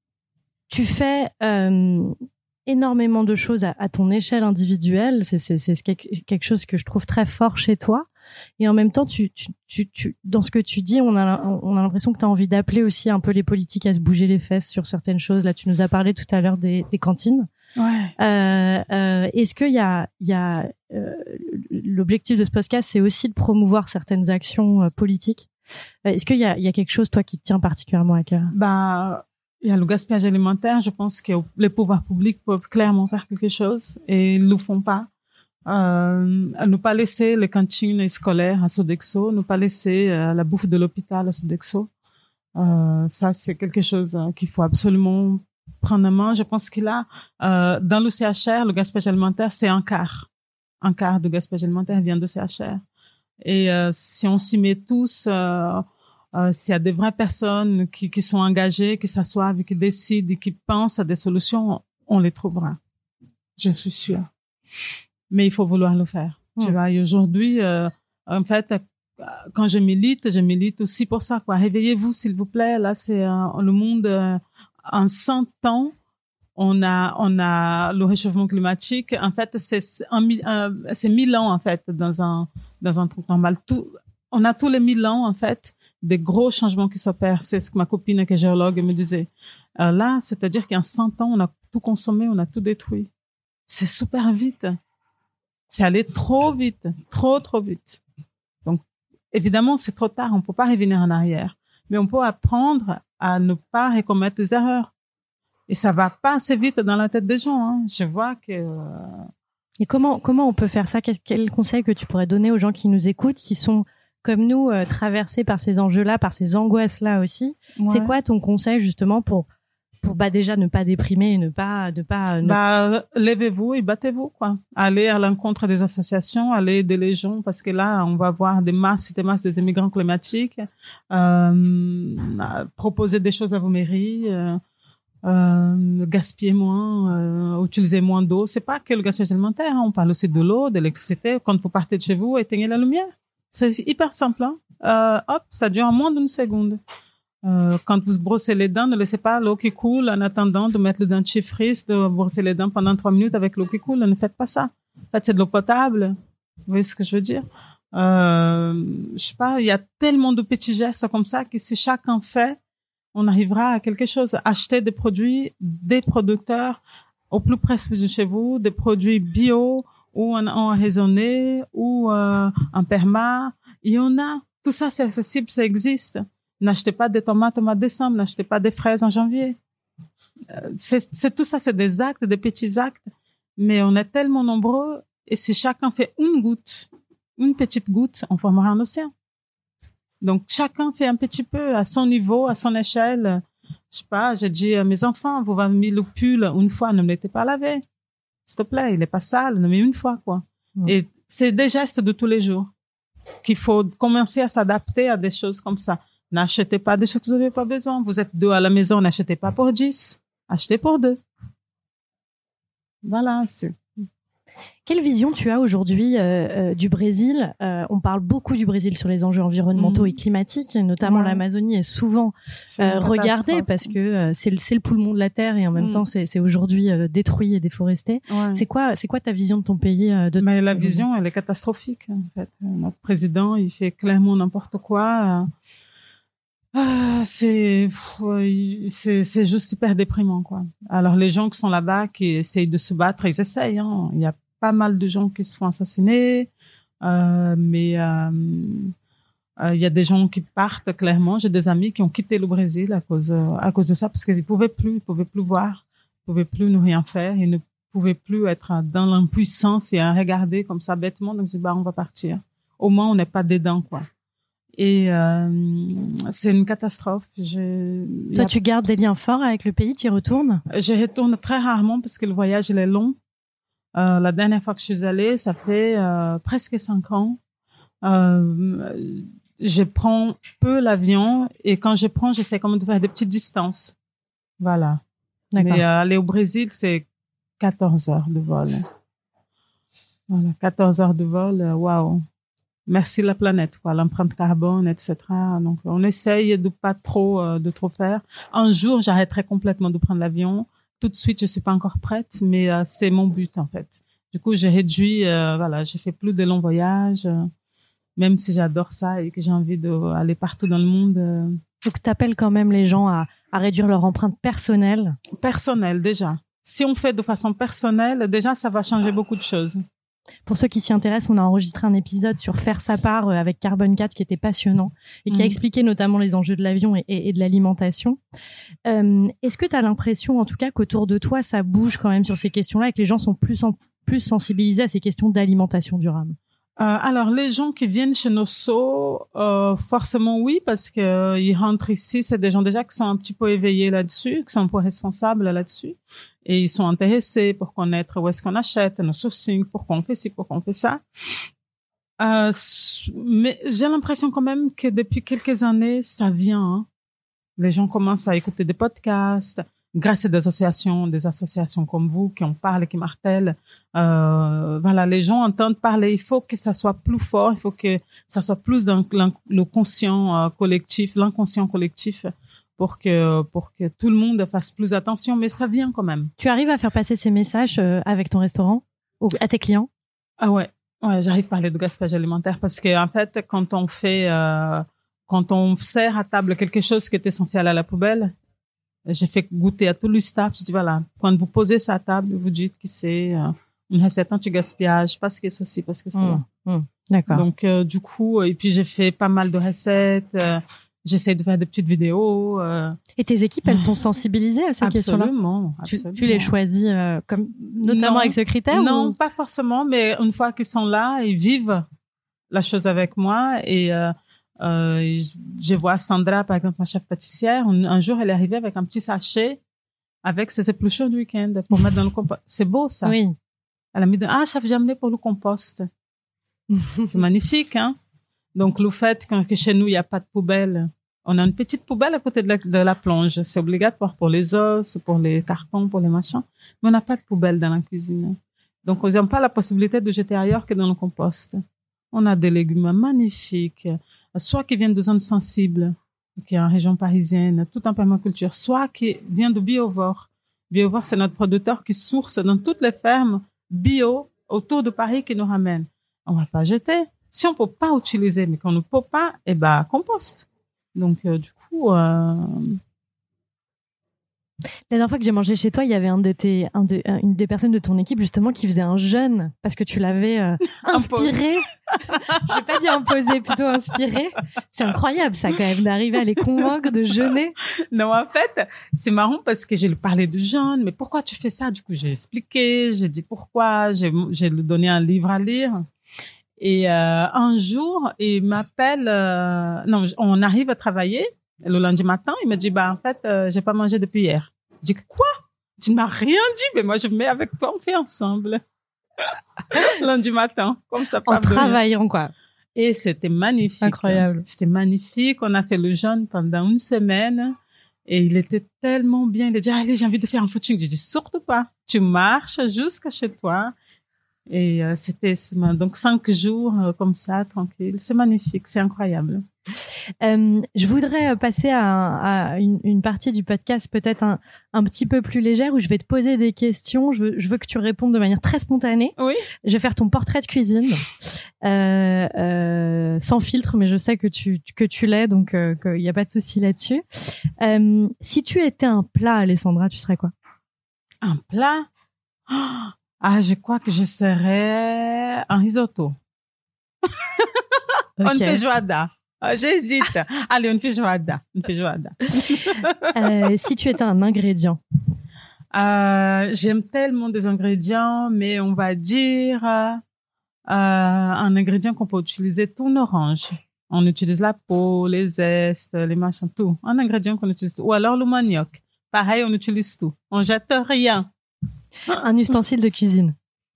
tu fais euh, énormément de choses à, à ton échelle individuelle. C'est, c'est, c'est quelque chose que je trouve très fort chez toi. Et en même temps, tu, tu, tu, tu, dans ce que tu dis, on a, on a l'impression que tu as envie d'appeler aussi un peu les politiques à se bouger les fesses sur certaines choses. Là, tu nous as parlé tout à l'heure des, des cantines. Ouais. Euh, euh, est-ce qu'il y a, il y a euh, l'objectif de ce podcast, c'est aussi de promouvoir certaines actions euh, politiques. Euh, est-ce qu'il y a, il y a quelque chose, toi, qui te tient particulièrement à cœur? Bah, il y a le gaspillage alimentaire. Je pense que les pouvoirs publics peuvent clairement faire quelque chose et ils le font pas. Euh, ne pas laisser les cantines scolaires à Sodexo, ne pas laisser euh, la bouffe de l'hôpital à Sodexo. Euh, ça, c'est quelque chose hein, qu'il faut absolument prendre en main. Je pense qu'il a, euh, dans le C H R, le gaspillage alimentaire, c'est un quart. Un quart de gaspillage alimentaire vient de C H R. Et euh, si on s'y met tous, euh, euh, s'il y a des vraies personnes qui, qui sont engagées, qui s'assoivent, qui décident et qui pensent à des solutions, on les trouvera. Je suis sûre. Mais il faut vouloir le faire. Mmh. Tu vois, et aujourd'hui, euh, en fait, quand je milite, je milite aussi pour ça, quoi. Réveillez-vous, s'il vous plaît. Là, c'est euh, le monde, euh, en cent ans, on a, on a le réchauffement climatique. En fait, c'est un, un, c'est mille ans, en fait, dans un, dans un truc normal. Tout, on a tous les mille ans, en fait, des gros changements qui s'opèrent. C'est ce que ma copine qui est géologue me disait. Euh, là, c'est-à-dire qu'en cent ans, on a tout consommé, on a tout détruit. C'est super vite. C'est allé trop vite, trop, trop vite. Donc, évidemment, c'est trop tard. On peut pas revenir en arrière. Mais on peut apprendre à ne pas recommettre des erreurs. Et ça va pas assez vite dans la tête des gens, hein. Je vois que... Euh... Et comment, comment on peut faire ça? Quel, quel conseil que tu pourrais donner aux gens qui nous écoutent, qui sont, comme nous, euh, traversés par ces enjeux-là, par ces angoisses-là aussi? Ouais. C'est quoi ton conseil, justement, pour... pour bah déjà ne pas déprimer et ne pas ne pas ne... bah levez-vous et battez-vous, quoi. Allez à l'encontre des associations, allez aider les gens, parce que là on va voir des masses et des masses des immigrants climatiques. Euh, proposer des choses à vos mairies, euh, euh, gaspiller moins, euh, utiliser moins d'eau. C'est pas que le gaspillage alimentaire, hein. On parle aussi de l'eau, de l'électricité. Quand vous partez de chez vous, éteignez la lumière. C'est hyper simple, hein. Euh, hop, ça dure en moins d'une seconde. Euh, quand vous brossez les dents, ne laissez pas l'eau qui coule en attendant de mettre le dentifrice, de brosser les dents pendant trois minutes avec l'eau qui coule. Ne faites pas ça. En fait, c'est de l'eau potable. Vous voyez ce que je veux dire? Euh, je sais pas, il y a tellement de petits gestes comme ça que si chacun fait, on arrivera à quelque chose. Acheter des produits des producteurs au plus près de chez vous, des produits bio ou en, en raisonné ou euh, en perma. Il y en a. Tout ça, c'est accessible, ça existe. N'achetez pas des tomates au mois de décembre, n'achetez pas des fraises en janvier. C'est, c'est tout ça, c'est des actes, des petits actes. Mais on est tellement nombreux et si chacun fait une goutte, une petite goutte, on formera un océan. Donc, chacun fait un petit peu à son niveau, à son échelle. Je sais pas, j'ai dit à mes enfants, vous avez mis le pull une fois, ne me mettez pas lavé. S'il te plaît, il est pas sale, ne mets une fois, quoi. Mmh. Et c'est des gestes de tous les jours qu'il faut commencer à s'adapter à des choses comme ça. N'achetez pas des choses que vous n'avez pas besoin. Vous êtes deux à la maison, n'achetez pas pour dix. Achetez pour deux. Voilà. C'est... Quelle vision tu as aujourd'hui euh, euh, du Brésil? euh, On parle beaucoup du Brésil sur les enjeux environnementaux mmh. et climatiques, notamment ouais. l'Amazonie est souvent euh, regardée parce que euh, c'est, le, c'est le poumon de la terre et en même mmh. temps c'est, c'est aujourd'hui euh, détruit et déforesté. Ouais. C'est quoi, c'est quoi ta vision de ton pays euh, de Mais la vision, elle est catastrophique en fait. Notre président, il fait clairement n'importe quoi. Euh... Ah, c'est, c'est, c'est juste hyper déprimant, quoi. Alors, les gens qui sont là-bas, qui essayent de se battre, ils essayent, hein. Il y a pas mal de gens qui se font assassiner, euh, mais, euh, euh, il y a des gens qui partent, clairement. J'ai des amis qui ont quitté le Brésil à cause, à cause de ça, parce qu'ils pouvaient plus, ils pouvaient plus voir, ils pouvaient plus ne rien faire, ils ne pouvaient plus être dans l'impuissance et à regarder comme ça bêtement. Donc, je dis, bah, on va partir. Au moins, on n'est pas dedans, quoi. Et euh, c'est une catastrophe. Je, Toi, a... tu gardes des liens forts avec le pays, tu y retournes? Je retourne très rarement parce que le voyage il est long. Euh, la dernière fois que je suis allée, ça fait euh, presque cinq ans. Euh, je prends peu l'avion et quand je prends, j'essaie quand même de faire des petites distances. Voilà. D'accord. Mais euh, aller au Brésil, c'est quatorze heures de vol. Voilà, quatorze heures de vol, waouh. Wow. Merci la planète, quoi, l'empreinte carbone, et cetera. Donc, on essaye de pas trop, euh, de trop faire. Un jour, j'arrêterai complètement de prendre l'avion. Tout de suite, je suis pas encore prête, mais euh, c'est mon but, en fait. Du coup, j'ai réduit, euh, voilà, j'ai fait plus de longs voyages, euh, même si j'adore ça et que j'ai envie d'aller partout dans le monde. Euh. Donc, t'appelles quand même les gens à, à réduire leur empreinte personnelle? Personnelle, déjà. Si on fait de façon personnelle, déjà, ça va changer beaucoup de choses. Pour ceux qui s'y intéressent, on a enregistré un épisode sur faire sa part avec Carbone quatre qui était passionnant et qui mmh. a expliqué notamment les enjeux de l'avion et, et, et de l'alimentation. Euh, est-ce que tu as l'impression, en tout cas, qu'autour de toi, ça bouge quand même sur ces questions-là et que les gens sont plus, en, plus sensibilisés à ces questions d'alimentation durable? Euh, alors, les gens qui viennent chez Nosso, euh, forcément oui, parce que euh, ils rentrent ici, c'est des gens déjà qui sont un petit peu éveillés là-dessus, qui sont un peu responsables là-dessus, et ils sont intéressés pour connaître où est-ce qu'on achète, nos sourcing, pourquoi on fait ci, pourquoi on fait ça. Euh, mais j'ai l'impression quand même que depuis quelques années, ça vient. Hein. Les gens commencent à écouter des podcasts, grâce à des associations, des associations comme vous qui en parlent et qui martèlent. Euh, voilà, les gens entendent parler. Il faut que ça soit plus fort. Il faut que ça soit plus dans le conscient euh, collectif, l'inconscient collectif, pour que pour que tout le monde fasse plus attention. Mais ça vient quand même. Tu arrives à faire passer ces messages euh, avec ton restaurant ou à tes clients? Ah ouais, ouais, j'arrive à parler de gaspillage alimentaire parce que en fait, quand on fait, euh, quand on sert à table quelque chose qui est essentiel à la poubelle. J'ai fait goûter à tout le staff. Je dis, voilà, quand vous posez ça à table, vous dites que c'est euh, une recette anti-gaspillage, parce que ceci, parce que cela. Mmh, mmh, d'accord. Donc, euh, du coup, et puis j'ai fait pas mal de recettes. Euh, j'essaie de faire des petites vidéos. Euh. Et tes équipes, elles sont sensibilisées à ces absolument, questions-là? Absolument. Tu, tu les choisis euh, comme, notamment non, avec ce critère? Non, ou... pas forcément, mais une fois qu'ils sont là, ils vivent la chose avec moi et... Euh, Euh, je vois Sandra, par exemple, ma chef pâtissière. Un, un jour, elle est arrivée avec un petit sachet avec ses épluchures du week-end pour mettre dans le compost. C'est beau, ça. Oui. Elle a mis de, ah, chef, j'ai amené pour le compost. C'est magnifique, hein. Donc, le fait que, que chez nous, il n'y a pas de poubelle, On a une petite poubelle à côté de la, de la plonge. C'est obligatoire pour les os, pour les cartons, pour les machins. Mais on n'a pas de poubelle dans la cuisine. Donc, on n'a pas la possibilité de jeter ailleurs que dans le compost. On a des légumes magnifiques, soit qui viennent de zones sensibles, qui est en région parisienne, tout en permaculture, soit qui viennent de Biovore. Biovore, c'est notre producteur qui source dans toutes les fermes bio autour de Paris qui nous ramène. On va pas jeter. Si on peut pas utiliser, mais qu'on ne peut pas, eh ben, compost. Donc, euh, du coup, euh... la dernière fois que j'ai mangé chez toi, il y avait un de tes, un de, une des personnes de ton équipe, justement, qui faisait un jeûne parce que tu l'avais euh, inspiré. Je vais pas dire imposé, plutôt inspiré. C'est incroyable, ça, quand même, d'arriver à les convaincre de jeûner. Non, en fait, c'est marrant parce que j'ai parlé de jeûne, mais pourquoi tu fais ça? Du coup, j'ai expliqué, j'ai dit pourquoi, j'ai, j'ai donné un livre à lire. Et euh, un jour, il m'appelle, euh, non, on arrive à travailler le lundi matin, il me dit, bah en fait, euh, j'ai pas mangé depuis hier. Je dis, quoi? Tu ne m'as rien dit, mais moi je me mets avec toi, on fait ensemble. Lundi matin, comme ça. En travaillant, quoi. Et c'était magnifique. Incroyable. C'était magnifique. On a fait le jeûne pendant une semaine et il était tellement bien. Il a dit, allez, j'ai envie de faire un footing. J'ai dit, surtout pas. Tu marches jusqu'à chez toi. Et euh, c'était donc cinq jours euh, comme ça, tranquille. C'est magnifique, c'est incroyable. Euh, je voudrais passer à, à une, une partie du podcast peut-être un, un petit peu plus légère où je vais te poser des questions. Je veux, je veux que tu répondes de manière très spontanée. Oui. Je vais faire ton portrait de cuisine, euh, euh, sans filtre, mais je sais que tu que tu l'es, donc euh, qu'il n'y a pas de souci là-dessus. Euh, si tu étais un plat, Alessandra, tu serais quoi? Un plat? Oh, ah, je crois que je serais un risotto. Okay. Une feijoada. Ah, j'hésite. Allez, une feijoada. Une feijoada. euh, si tu étais un ingrédient. Euh, j'aime tellement des ingrédients, mais on va dire euh, un ingrédient qu'on peut utiliser tout orange. On utilise la peau, les zestes, les machins, tout. Un ingrédient qu'on utilise tout. Ou alors le manioc. Pareil, on utilise tout. On jette rien. Un ustensile de cuisine.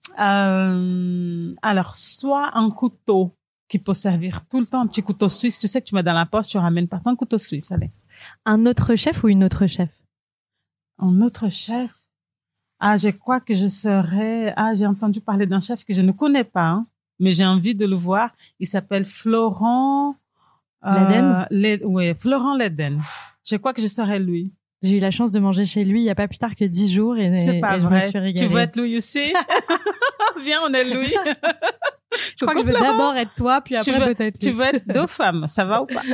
Euh, alors, soit un couteau qui peut servir tout le temps, un petit couteau suisse. Tu sais que tu mets dans la poche, tu ramènes partout un couteau suisse. Allez. Un autre chef ou une autre chef? Un autre chef? Ah, je crois que je serais... Ah, j'ai entendu parler d'un chef que je ne connais pas, hein, mais j'ai envie de le voir. Il s'appelle Florent... Leden? Euh, oui, Florent Leden. Je crois que je serais lui. J'ai eu la chance de manger chez lui il y a pas plus tard que dix jours et, c'est pas et vrai. Je me suis régalée. Tu veux être Louis aussi? Viens, on est Louis. Je crois que je veux d'abord être toi, puis après tu veux, peut-être tu veux être deux femmes, ça va ou pas?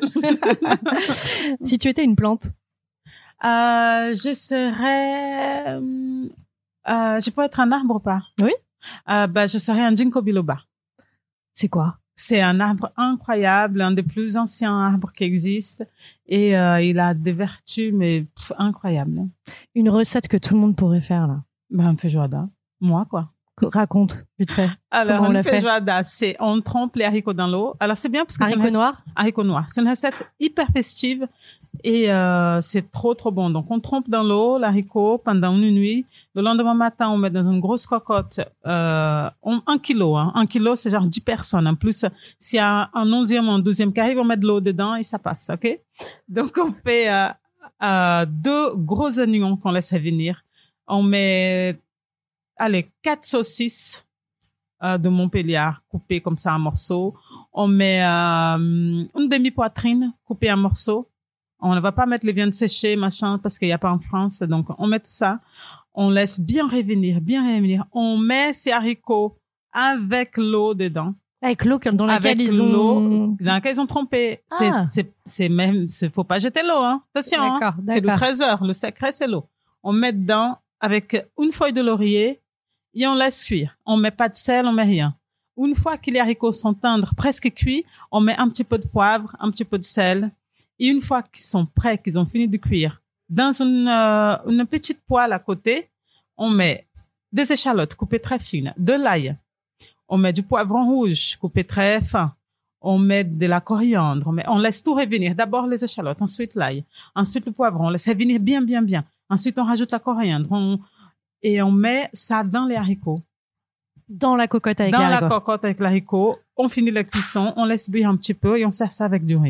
Si tu étais une plante? Euh, je serais... Euh, je peux être un arbre ou pas? Oui. Euh, bah, je serais un ginkgo biloba. C'est quoi? C'est un arbre incroyable, un des plus anciens arbres qui existent. Et euh, il a des vertus, mais pff, incroyables. Une recette que tout le monde pourrait faire, là. Ben, un feijoada. Moi, quoi. Raconte, vite fait. Alors, Comment on une l'a fait? feijoada, c'est on trempe les haricots dans l'eau. Alors, c'est bien parce que haricots c'est une noirs? Haricots noirs. C'est une recette hyper festive et euh, c'est trop, trop bon. Donc, on trempe dans l'eau l'haricot pendant une nuit. Le lendemain matin, on met dans une grosse cocotte euh, on, un kilo. Hein. Un kilo, c'est genre dix personnes. En plus, s'il y a un onzième ou un douzième qui arrive, on met de l'eau dedans et ça passe, OK? Donc, on fait euh, euh, deux gros oignons qu'on laisse revenir. On met... Allez, quatre saucisses euh, de Montpellier coupées comme ça en morceaux. On met euh, une demi-poitrine coupée en morceaux. On ne va pas mettre les viandes séchées, machin, parce qu'il n'y a pas en France. Donc, on met tout ça. On laisse bien revenir, bien revenir. On met ces haricots avec l'eau dedans. Avec l'eau dans laquelle avec ils ont... dans laquelle ils ont trempé. Ah. C'est, c'est, c'est même, c'est, faut pas jeter l'eau, hein. Attention, d'accord, hein. d'accord. C'est le trésor. Le secret, c'est l'eau. On met dedans avec une feuille de laurier et on laisse cuire. On met pas de sel, on met rien. Une fois que les haricots sont tendres, presque cuits, on met un petit peu de poivre, un petit peu de sel. Et une fois qu'ils sont prêts, qu'ils ont fini de cuire, dans une, euh, une petite poêle à côté, on met des échalotes coupées très fines, de l'ail. On met du poivron rouge coupé très fin. On met de la coriandre. On, met, on laisse tout revenir. D'abord les échalotes, ensuite l'ail, ensuite le poivron. On laisse revenir bien, bien, bien. Ensuite, on rajoute la coriandre. On, et on met ça dans les haricots. Dans la cocotte avec dans les haricots. Dans la cocotte avec l'haricot. On finit la cuisson, on laisse bouillir un petit peu et on sert ça avec du riz.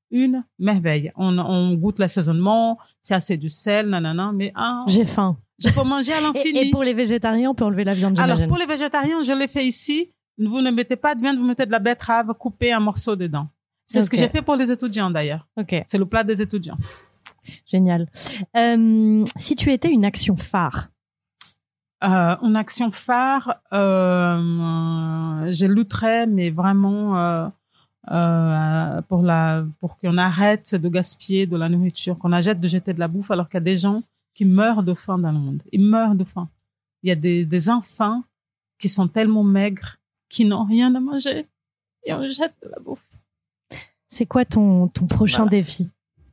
une merveille. On, on goûte l'assaisonnement, c'est assez du sel, nanana, mais ah, j'ai faim. Je peux manger à l'infini. Et, et pour les végétariens, on peut enlever la viande, j'imagine. Alors, pour les végétariens, je l'ai fait ici. Vous ne mettez pas de viande, vous mettez de la betterave coupée en morceaux dedans. C'est okay. ce que j'ai fait pour les étudiants, d'ailleurs. Okay. C'est le plat des étudiants. Génial. Euh, si tu étais une action phare. Euh, une action phare, euh, je lutterais, mais vraiment euh, euh, pour la pour qu'on arrête de gaspiller de la nourriture, qu'on arrête de jeter de la bouffe, alors qu'il y a des gens qui meurent de faim dans le monde. Ils meurent de faim. Il y a des, des enfants qui sont tellement maigres, qui n'ont rien à manger, et on jette de la bouffe. C'est quoi ton ton prochain voilà. défi?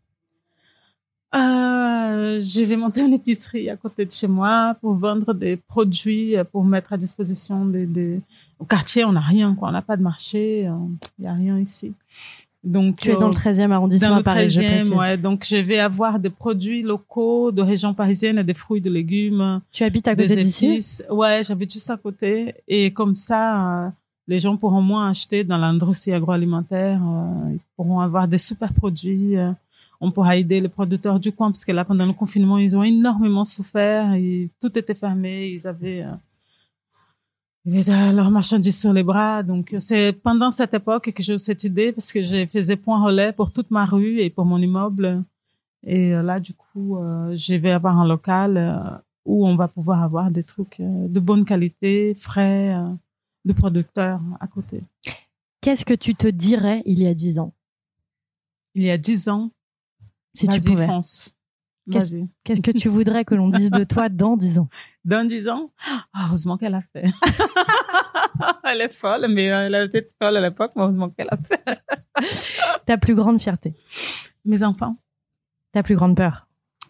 Euh, je vais monter une épicerie à côté de chez moi pour vendre des produits, pour mettre à disposition des, des... Au quartier, on n'a rien, quoi. On n'a pas de marché, il n'y a rien ici. Donc, tu es dans le treizième arrondissement dans à Paris, je précise. Ouais. Donc, je vais avoir des produits locaux de région parisienne et des fruits, de légumes. Tu habites à côté d'ici? Ouais, j'habite juste à côté. Et comme ça, euh, les gens pourront moins acheter dans l'industrie agroalimentaire. Euh, ils pourront avoir des super produits. Euh, On pourra aider les producteurs du coin, parce que là, pendant le confinement, ils ont énormément souffert. Et tout était fermé. Ils avaient, euh, ils avaient leurs marchandises sur les bras. Donc, c'est pendant cette époque que j'ai eu cette idée, parce que je faisais point relais pour toute ma rue et pour mon immeuble. Et euh, là, du coup, euh, je vais avoir un local euh, où on va pouvoir avoir des trucs euh, de bonne qualité, frais, euh, de producteurs à côté. Qu'est-ce que tu te dirais il y a dix ans? Il y a dix ans? Si Vas-y, tu pouvais. France. Qu'est-ce, qu'est-ce que tu voudrais que l'on dise de toi dans dix ans? Dans dix ans? Oh, heureusement qu'elle a fait. Elle est folle, mais elle était folle à l'époque, mais heureusement qu'elle a fait. Ta plus grande fierté? Mes enfants. Ta plus grande peur?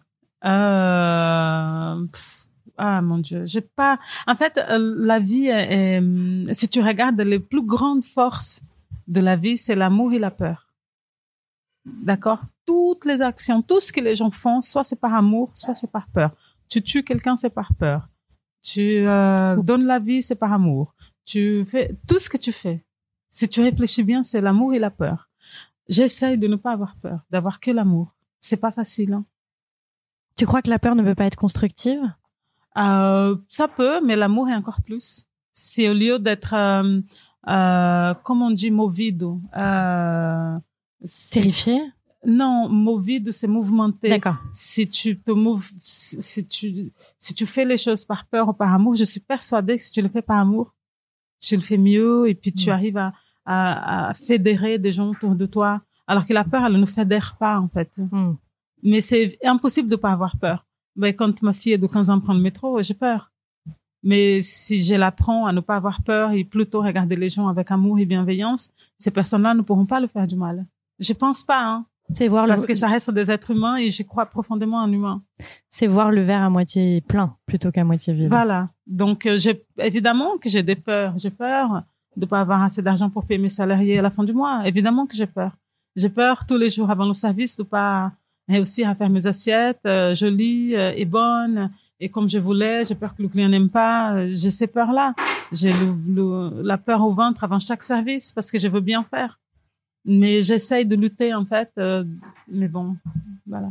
Euh... Ah, mon Dieu. J'ai pas, en fait, la vie est, est... si tu regardes les plus grandes forces de la vie, c'est l'amour et la peur. D'accord? Toutes les actions, tout ce que les gens font, soit c'est par amour, soit c'est par peur. Tu tues quelqu'un, c'est par peur. Tu euh, donnes la vie, c'est par amour. Tu fais tout ce que tu fais. Si tu réfléchis bien, c'est l'amour et la peur. J'essaye de ne pas avoir peur, d'avoir que l'amour. C'est pas facile. Hein. Tu crois que la peur ne peut pas être constructive? Euh, ça peut, mais l'amour est encore plus. Si au lieu d'être, euh, euh, comme on dit, movido, euh, terrifié? Non, movido, c'est mouvementé. D'accord. Si tu te mouves, si tu, si tu fais les choses par peur ou par amour, je suis persuadée que si tu le fais par amour, tu le fais mieux et puis tu mmh. arrives à, à, à fédérer des gens autour de toi. Alors que la peur, elle ne fédère pas, en fait. Mmh. Mais c'est impossible de pas avoir peur. Ben, quand ma fille est de quinze ans prend le métro, j'ai peur. Mais si je l'apprends à ne pas avoir peur et plutôt regarder les gens avec amour et bienveillance, ces personnes-là ne pourront pas le faire du mal. Je pense pas, hein. C'est voir Parce le... que ça reste des êtres humains et je crois profondément en humain. C'est voir le verre à moitié plein plutôt qu'à moitié vide. Voilà. Donc, euh, j'ai, évidemment que j'ai des peurs. J'ai peur de pas avoir assez d'argent pour payer mes salariés à la fin du mois. Évidemment que j'ai peur. J'ai peur tous les jours avant le service de pas réussir à faire mes assiettes euh, jolies euh, et bonnes et comme je voulais. J'ai peur que le client n'aime pas. J'ai ces peurs-là. J'ai le, le, la peur au ventre avant chaque service parce que je veux bien faire. Mais j'essaye de lutter, en fait. Euh, mais bon, voilà.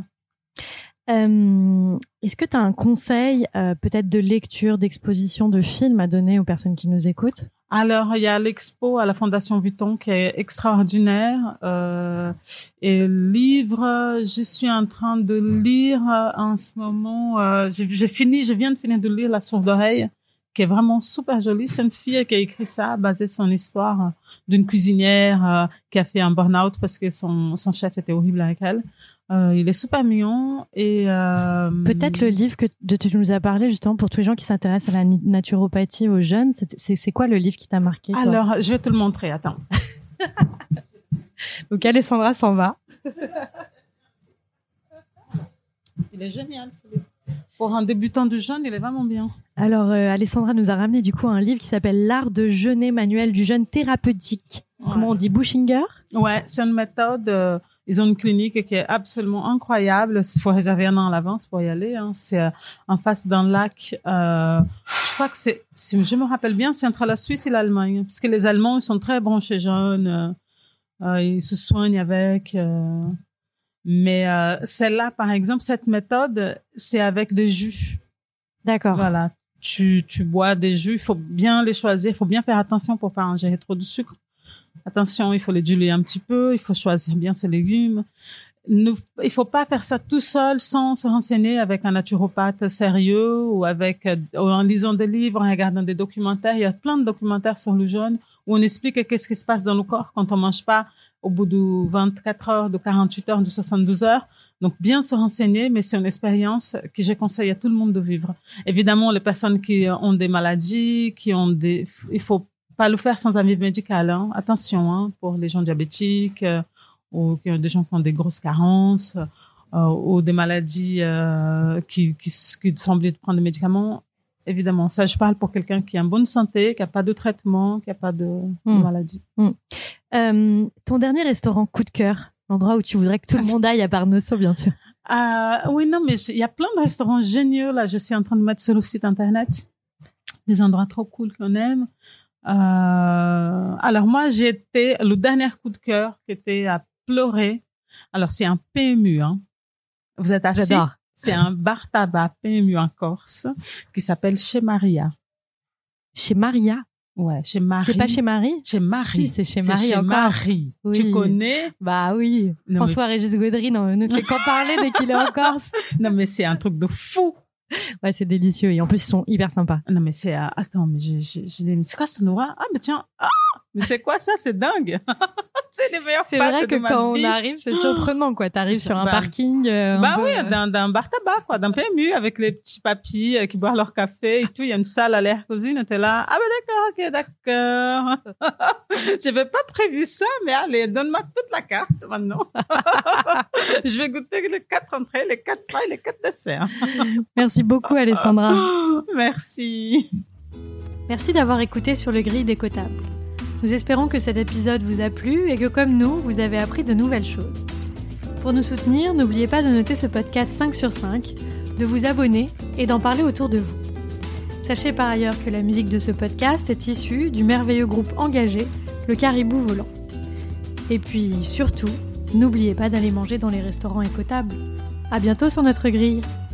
Euh, est-ce que tu as un conseil, euh, peut-être de lecture, d'exposition, de film à donner aux personnes qui nous écoutent? Alors, il y a l'expo à la Fondation Vuitton qui est extraordinaire. Euh, et livre, je suis en train de lire en ce moment. Euh, j'ai, j'ai fini, je viens de finir de lire La Sourde Oreille, qui est vraiment super jolie. C'est une fille qui a écrit ça, basée sur une histoire d'une cuisinière euh, qui a fait un burn-out parce que son, son chef était horrible avec elle. Euh, il est super mignon. Et euh, peut-être le livre que de, tu nous as parlé, justement, pour tous les gens qui s'intéressent à la naturopathie aux jeunes, c'est, c'est, c'est quoi le livre qui t'a marqué, toi? Alors, je vais te le montrer, attends. Donc, Alessandra s'en va. Il est génial, ce livre. Pour un débutant du jeûne, il est vraiment bien. Alors, euh, Alessandra nous a ramené du coup un livre qui s'appelle L'art de jeûner, manuel du jeûne thérapeutique. Ouais. Comment on dit, Bushinger? Ouais, c'est une méthode. Euh, ils ont une clinique qui est absolument incroyable. Il faut réserver un an à l'avance pour y aller. Hein. C'est euh, en face d'un lac. Euh, je crois que c'est, si je me rappelle bien, c'est entre la Suisse et l'Allemagne, parce que les Allemands ils sont très branchés jeunes. Euh, Euh, ils se soignent avec. Euh, mais euh, celle-là, par exemple, cette méthode, c'est avec des jus. D'accord. Voilà. Tu, tu bois des jus. Il faut bien les choisir. Il faut bien faire attention pour pas ingérer trop de sucre. Attention, il faut les diluer un petit peu. Il faut choisir bien ses légumes. Ne, il faut pas faire ça tout seul sans se renseigner avec un naturopathe sérieux ou avec, ou en lisant des livres, en regardant des documentaires. Il y a plein de documentaires sur le jeûne où on explique qu'est-ce qui se passe dans le corps quand on mange pas au bout de vingt-quatre heures, de quarante-huit heures, de soixante-douze heures. Donc, bien se renseigner, mais c'est une expérience que je conseille à tout le monde de vivre. Évidemment, les personnes qui ont des maladies, qui ont des, il faut pas le faire sans avis médical, hein. Attention, hein, pour les gens diabétiques, euh, ou des gens qui ont des grosses carences, euh, ou des maladies euh, qui, qui, qui sont obligés de prendre des médicaments. Évidemment, ça, je parle pour quelqu'un qui est en bonne santé, qui n'a pas de traitement, qui n'a pas de, mmh. de maladie. Mmh. Euh, ton dernier restaurant coup de cœur, l'endroit où tu voudrais que tout le monde aille, à part Nosso, bien sûr. Euh, oui, non, mais il y a plein de restaurants géniaux. Là, je suis en train de mettre sur le site internet des endroits trop cool qu'on aime. Euh, alors moi, j'ai été, le dernier coup de cœur qui était à pleurer. Alors, c'est un P M U, hein. Vous êtes assis? J'adore. C'est un bar tabac P M U en Corse qui s'appelle Chez Maria. Chez Maria? Ouais, chez Marie. C'est pas chez Marie? Chez Marie. Si, c'est chez Marie c'est chez encore. Marie. Oui. Tu connais? Bah oui. Non, François-Régis mais... Gaudry ne fait qu'en parler dès qu'il est en Corse. Non, mais c'est un truc de fou. Ouais, c'est délicieux. Et en plus, ils sont hyper sympas. Non, mais c'est... Euh... Attends, mais j'ai, j'ai, j'ai dit, mais c'est quoi ce noix? Ah, mais tiens. Ah, mais c'est quoi ça? C'est dingue. C'est les meilleures C'est pâtes vrai que de ma quand vie. on arrive, c'est surprenant, quoi. T'arrives sur un bah, parking. Euh, bah un oui, peu... d'un, d'un bar tabac, quoi, d'un P M U avec les petits papis euh, qui boivent leur café et tout. Il y a une salle à l'air cuisine. T'es là. Ah, ben d'accord, ok, d'accord. J'avais pas prévu ça, mais allez, donne-moi toute la carte maintenant. Je vais goûter les quatre entrées, les quatre plats et les quatre desserts. Merci beaucoup, Alessandra. Merci. Merci d'avoir écouté Sur le Grill Décotable. Nous espérons que cet épisode vous a plu et que, comme nous, vous avez appris de nouvelles choses. Pour nous soutenir, n'oubliez pas de noter ce podcast cinq sur cinq, de vous abonner et d'en parler autour de vous. Sachez par ailleurs que la musique de ce podcast est issue du merveilleux groupe engagé, le Caribou Volant. Et puis, surtout, n'oubliez pas d'aller manger dans les restaurants écotables. À bientôt sur notre grille.